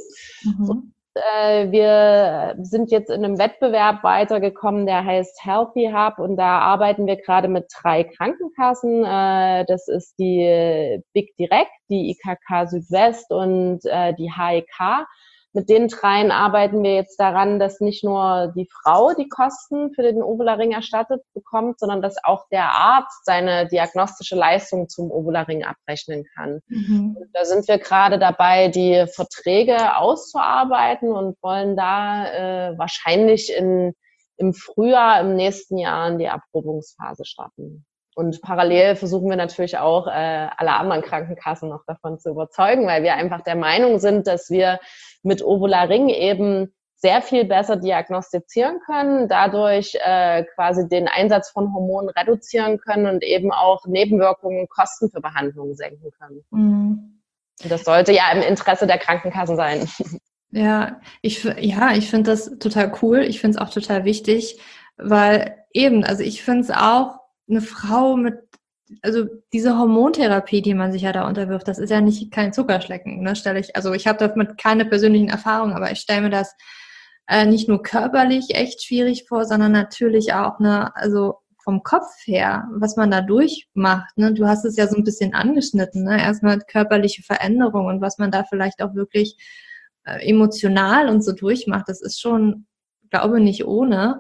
Speaker 2: Wir sind jetzt in einem Wettbewerb weitergekommen, der heißt Healthy Hub und da arbeiten wir gerade mit 3 Krankenkassen. Das ist die Big Direct, die IKK Südwest und die HEK. Mit den 3 arbeiten wir jetzt daran, dass nicht nur die Frau die Kosten für den Ovularing erstattet bekommt, sondern dass auch der Arzt seine diagnostische Leistung zum Ovularing abrechnen kann. Und da sind wir gerade dabei, die Verträge auszuarbeiten und wollen da wahrscheinlich im Frühjahr im nächsten Jahr in die Erprobungsphase starten. Und parallel versuchen wir natürlich auch, alle anderen Krankenkassen noch davon zu überzeugen, weil wir einfach der Meinung sind, dass wir mit Ovularing eben sehr viel besser diagnostizieren können, dadurch quasi den Einsatz von Hormonen reduzieren können und eben auch Nebenwirkungen und Kosten für Behandlungen senken können. Und das sollte ja im Interesse der Krankenkassen sein.
Speaker 1: Ja, ich finde das total cool. Ich finde es auch total wichtig, weil eben, also ich finde es auch, eine Frau also diese Hormontherapie, die man sich ja da unterwirft, das ist ja nicht kein Zuckerschlecken, ne, also ich habe damit keine persönlichen Erfahrungen, aber ich stelle mir das nicht nur körperlich echt schwierig vor, sondern natürlich auch, also vom Kopf her, was man da durchmacht, ne? Du hast es ja so ein bisschen angeschnitten, ne? Erstmal körperliche Veränderungen und was man da vielleicht auch wirklich emotional und so durchmacht, das ist schon, glaube ich, nicht ohne.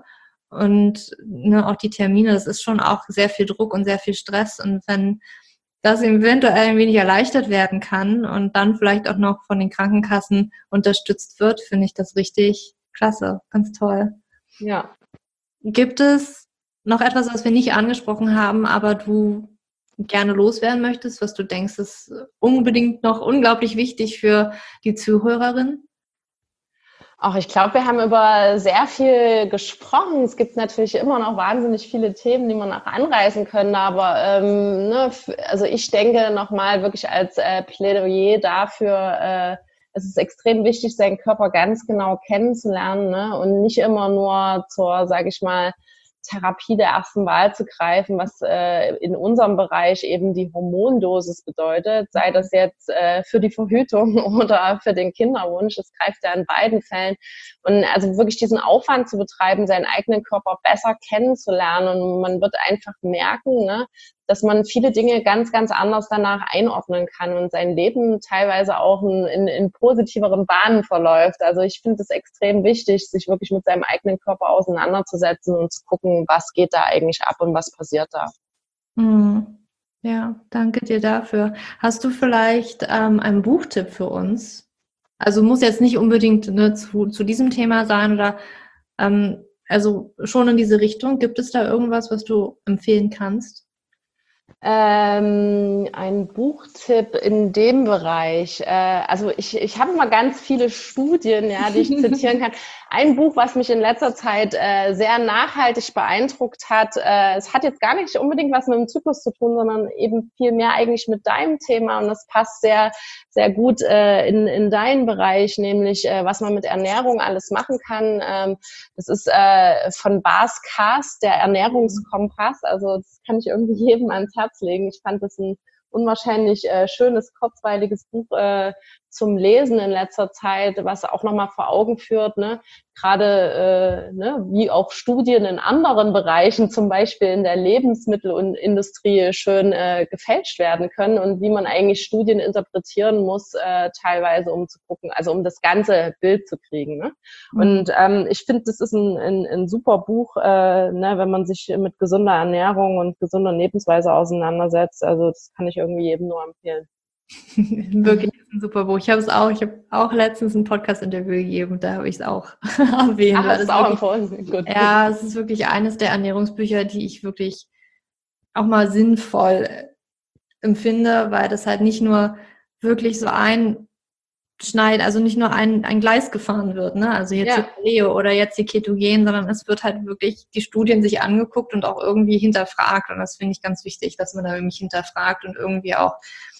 Speaker 1: und ne, auch die Termine, das ist schon auch sehr viel Druck und sehr viel Stress. Und wenn das eventuell ein wenig erleichtert werden kann und dann vielleicht auch noch von den Krankenkassen unterstützt wird, finde ich das richtig klasse, ganz toll.
Speaker 2: Ja.
Speaker 1: Gibt es noch etwas, was wir nicht angesprochen haben, aber du gerne loswerden möchtest, was du denkst, ist unbedingt noch unglaublich wichtig für die Zuhörerin?
Speaker 2: Auch ich glaube, wir haben über sehr viel gesprochen. Es gibt natürlich immer noch wahnsinnig viele Themen, die man auch anreißen können. Aber also ich denke nochmal wirklich als Plädoyer dafür, es ist extrem wichtig, seinen Körper ganz genau kennenzulernen, ne? Und nicht immer nur zur, sage ich mal, Therapie der ersten Wahl zu greifen, was in unserem Bereich eben die Hormondosis bedeutet, sei das jetzt für die Verhütung oder für den Kinderwunsch. Das greift ja in beiden Fällen. Und also wirklich diesen Aufwand zu betreiben, seinen eigenen Körper besser kennenzulernen. Und man wird einfach merken, ne, dass man viele Dinge ganz, ganz anders danach einordnen kann und sein Leben teilweise auch in positiveren Bahnen verläuft. Also ich finde es extrem wichtig, sich wirklich mit seinem eigenen Körper auseinanderzusetzen und zu gucken, was geht da eigentlich ab und was passiert da.
Speaker 1: Ja, danke dir dafür. Hast du vielleicht einen Buchtipp für uns? Also muss jetzt nicht unbedingt zu diesem Thema sein oder also schon in diese Richtung. Gibt es da irgendwas, was du empfehlen kannst?
Speaker 2: Ein Buchtipp in dem Bereich. Also ich habe mal ganz viele Studien, ja, die ich zitieren kann. Ein Buch, was mich in letzter Zeit sehr nachhaltig beeindruckt hat, es hat jetzt gar nicht unbedingt was mit dem Zyklus zu tun, sondern eben viel mehr eigentlich mit deinem Thema, und das passt sehr, sehr gut in deinen Bereich, nämlich was man mit Ernährung alles machen kann. Das ist von Bas Kaas, der Ernährungskompass. Also das kann ich irgendwie jedem ans Herz legen. Ich fand das ein unwahrscheinlich schönes, kurzweiliges Buch zum Lesen in letzter Zeit, was auch nochmal vor Augen führt, ne? Gerade wie auch Studien in anderen Bereichen, zum Beispiel in der Lebensmittelindustrie, schön gefälscht werden können und wie man eigentlich Studien interpretieren muss, teilweise, um zu gucken, also um das ganze Bild zu kriegen. Ne? Und ich finde, das ist ein super Buch, wenn man sich mit gesunder Ernährung und gesunder Lebensweise auseinandersetzt. Also das kann ich irgendwie jedem nur empfehlen.
Speaker 1: Wirklich ein super Buch. Ich habe auch letztens ein Podcast-Interview gegeben, da habe ich es auch erwähnt.
Speaker 2: Ach, hast du auch empfohlen? Gut.
Speaker 1: Ja, es ist wirklich eines der Ernährungsbücher, die ich wirklich auch mal sinnvoll empfinde, weil das halt nicht nur wirklich so einschneidet, also nicht nur ein Gleis gefahren wird, ne? Also jetzt die Paleo oder jetzt die Ketogen, sondern es wird halt wirklich die Studien sich angeguckt und auch irgendwie hinterfragt. Und das finde ich ganz wichtig, dass man da irgendwie hinterfragt und irgendwie auch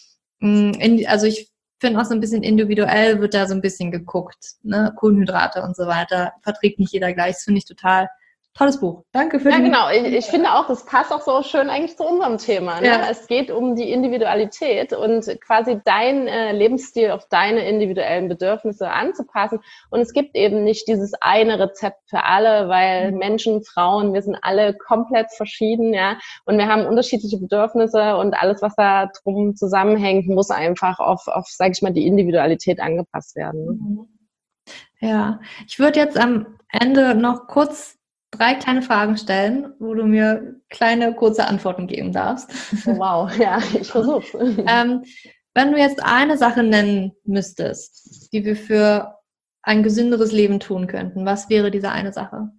Speaker 1: also ich finde auch so ein bisschen individuell wird da so ein bisschen geguckt, ne? Kohlenhydrate und so weiter, verträgt nicht jeder gleich, das finde ich total tolles Buch. Danke für
Speaker 2: genau. Ich finde auch, das passt auch so schön eigentlich zu unserem Thema. Ne? Ja. Es geht um die Individualität und quasi dein Lebensstil auf deine individuellen Bedürfnisse anzupassen. Und es gibt eben nicht dieses eine Rezept für alle, weil Menschen, Frauen, wir sind alle komplett verschieden, ja. Und wir haben unterschiedliche Bedürfnisse und alles, was da drum zusammenhängt, muss einfach auf sage ich mal, die Individualität angepasst werden. Ne?
Speaker 1: Ja, ich würde jetzt am Ende noch kurz 3 kleine Fragen stellen, wo du mir kleine, kurze Antworten geben darfst.
Speaker 2: Oh, wow, ja, ich versuch's.
Speaker 1: Wenn du jetzt eine Sache nennen müsstest, die wir für ein gesünderes Leben tun könnten, was wäre diese eine Sache?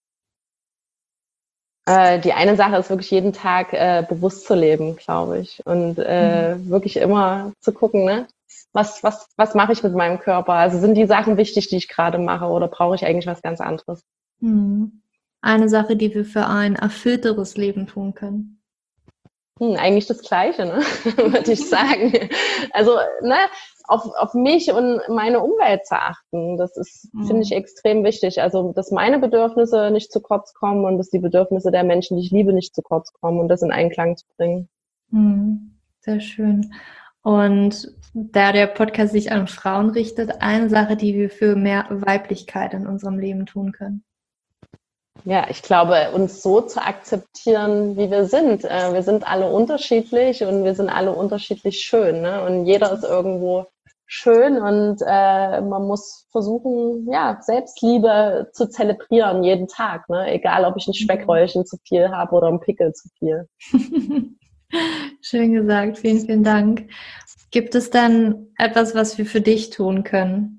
Speaker 2: Die eine Sache ist wirklich jeden Tag bewusst zu leben, glaube ich. Und wirklich immer zu gucken, ne? Was mache ich mit meinem Körper? Also sind die Sachen wichtig, die ich gerade mache, oder brauche ich eigentlich was ganz anderes?
Speaker 1: Eine Sache, die wir für ein erfüllteres Leben tun können?
Speaker 2: Eigentlich das Gleiche, ne? Würde ich sagen. Also, ne, auf mich und meine Umwelt zu achten, das ist, finde ich, extrem wichtig. Also, dass meine Bedürfnisse nicht zu kurz kommen und dass die Bedürfnisse der Menschen, die ich liebe, nicht zu kurz kommen und das in Einklang zu bringen.
Speaker 1: Sehr schön. Und da der Podcast sich an Frauen richtet, eine Sache, die wir für mehr Weiblichkeit in unserem Leben tun können?
Speaker 2: Ja, ich glaube, uns so zu akzeptieren, wie wir sind. Wir sind alle unterschiedlich und wir sind alle unterschiedlich schön, ne? Und jeder ist irgendwo schön und man muss versuchen, ja, Selbstliebe zu zelebrieren jeden Tag, ne? Egal, ob ich ein Speckröllchen zu viel habe oder ein Pickel zu viel.
Speaker 1: Schön gesagt, vielen, vielen Dank. Gibt es dann etwas, was wir für dich tun können?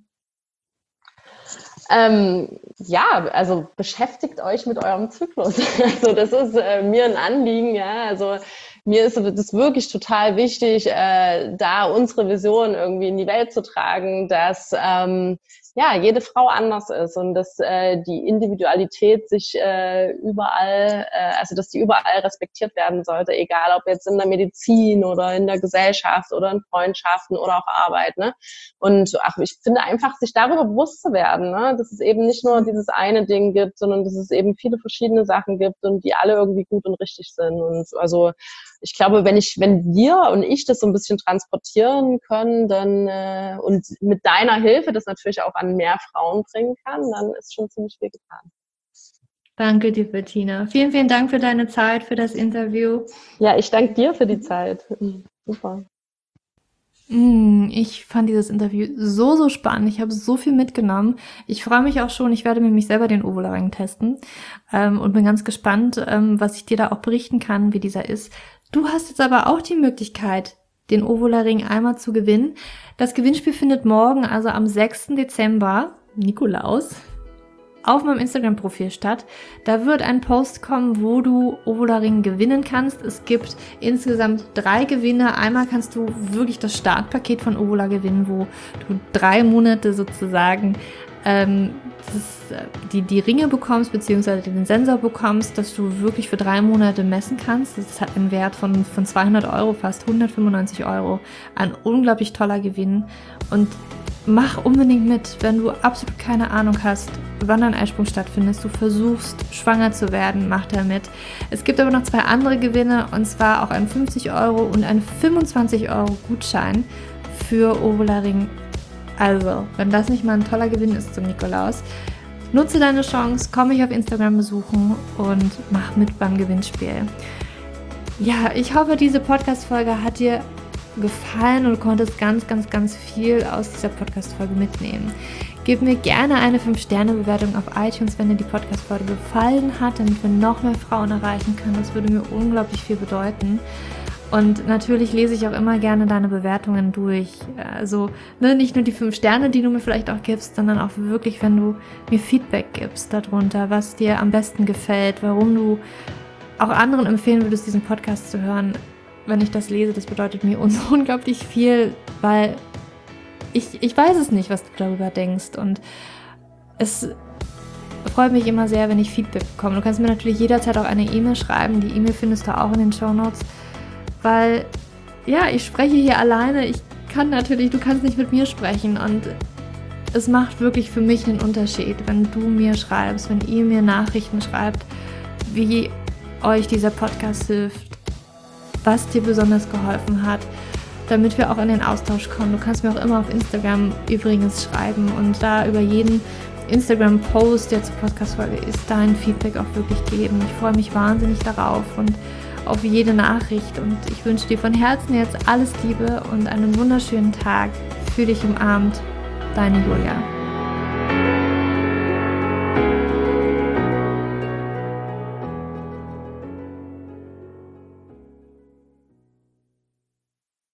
Speaker 2: Ja, also beschäftigt euch mit eurem Zyklus. Also das ist mir ein Anliegen, ja. Also mir ist das wirklich total wichtig, da unsere Vision irgendwie in die Welt zu tragen, dass ja jede Frau anders ist und dass die Individualität sich überall, also dass die überall respektiert werden sollte, egal ob jetzt in der Medizin oder in der Gesellschaft oder in Freundschaften oder auch Arbeit, ne? Und ich finde einfach, sich darüber bewusst zu werden, ne? Dass es eben nicht nur dieses eine Ding gibt, sondern dass es eben viele verschiedene Sachen gibt und die alle irgendwie gut und richtig sind. Und also ich glaube, wenn wir und ich das so ein bisschen transportieren können, dann und mit deiner Hilfe das natürlich auch an mehr Frauen bringen kann, dann ist schon ziemlich viel getan.
Speaker 1: Danke dir, Bettina. Vielen, vielen Dank für deine Zeit, für das Interview.
Speaker 2: Ja, ich danke dir für die Zeit. Super.
Speaker 1: Ich fand dieses Interview so, so spannend. Ich habe so viel mitgenommen. Ich freue mich auch schon. Ich werde mit mich selber den Ovularing testen und bin ganz gespannt, was ich dir da auch berichten kann, wie dieser ist. Du hast jetzt aber auch die Möglichkeit, den Ovularing einmal zu gewinnen. Das Gewinnspiel findet morgen, also am 6. Dezember, Nikolaus, auf meinem Instagram-Profil statt. Da wird ein Post kommen, wo du Ovularing gewinnen kannst. Es gibt insgesamt 3 Gewinne. Einmal kannst du wirklich das Startpaket von Ovula gewinnen, wo du 3 Monate sozusagen die Ringe bekommst, beziehungsweise den Sensor bekommst, dass du wirklich für 3 Monate messen kannst. Das hat einen Wert von 200 Euro, fast 195 Euro. Ein unglaublich toller Gewinn. Und mach unbedingt mit, wenn du absolut keine Ahnung hast, wann ein Eisprung stattfindet, du versuchst, schwanger zu werden, mach da mit. Es gibt aber noch 2 andere Gewinne, und zwar auch ein 50 Euro und ein 25 Euro Gutschein für Ovularing. Also, wenn das nicht mal ein toller Gewinn ist zum Nikolaus, nutze deine Chance, komm mich auf Instagram besuchen und mach mit beim Gewinnspiel. Ja, ich hoffe, diese Podcast-Folge hat dir gefallen und du konntest ganz, ganz, ganz viel aus dieser Podcast-Folge mitnehmen. Gib mir gerne eine 5-Sterne-Bewertung auf iTunes, wenn dir die Podcast-Folge gefallen hat, damit wir noch mehr Frauen erreichen können. Das würde mir unglaublich viel bedeuten. Und natürlich lese ich auch immer gerne deine Bewertungen durch. Also nicht nur die 5 Sterne, die du mir vielleicht auch gibst, sondern auch wirklich, wenn du mir Feedback gibst darunter, was dir am besten gefällt, warum du auch anderen empfehlen würdest, diesen Podcast zu hören. Wenn ich das lese, das bedeutet mir unglaublich viel, weil ich weiß es nicht, was du darüber denkst. Und es freut mich immer sehr, wenn ich Feedback bekomme. Du kannst mir natürlich jederzeit auch eine E-Mail schreiben. Die E-Mail findest du auch in den Shownotes. Weil, ja, ich spreche hier alleine. Du kannst nicht mit mir sprechen. Und es macht wirklich für mich einen Unterschied, wenn du mir schreibst, wenn ihr mir Nachrichten schreibt, wie euch dieser Podcast hilft, was dir besonders geholfen hat, damit wir auch in den Austausch kommen. Du kannst mir auch immer auf Instagram übrigens schreiben und da über jeden Instagram-Post, der zur Podcast-Folge ist, dein Feedback auch wirklich geben. Ich freue mich wahnsinnig darauf und auf jede Nachricht und ich wünsche dir von Herzen jetzt alles Liebe und einen wunderschönen Tag. Fühl dich umarmt, deine Julia.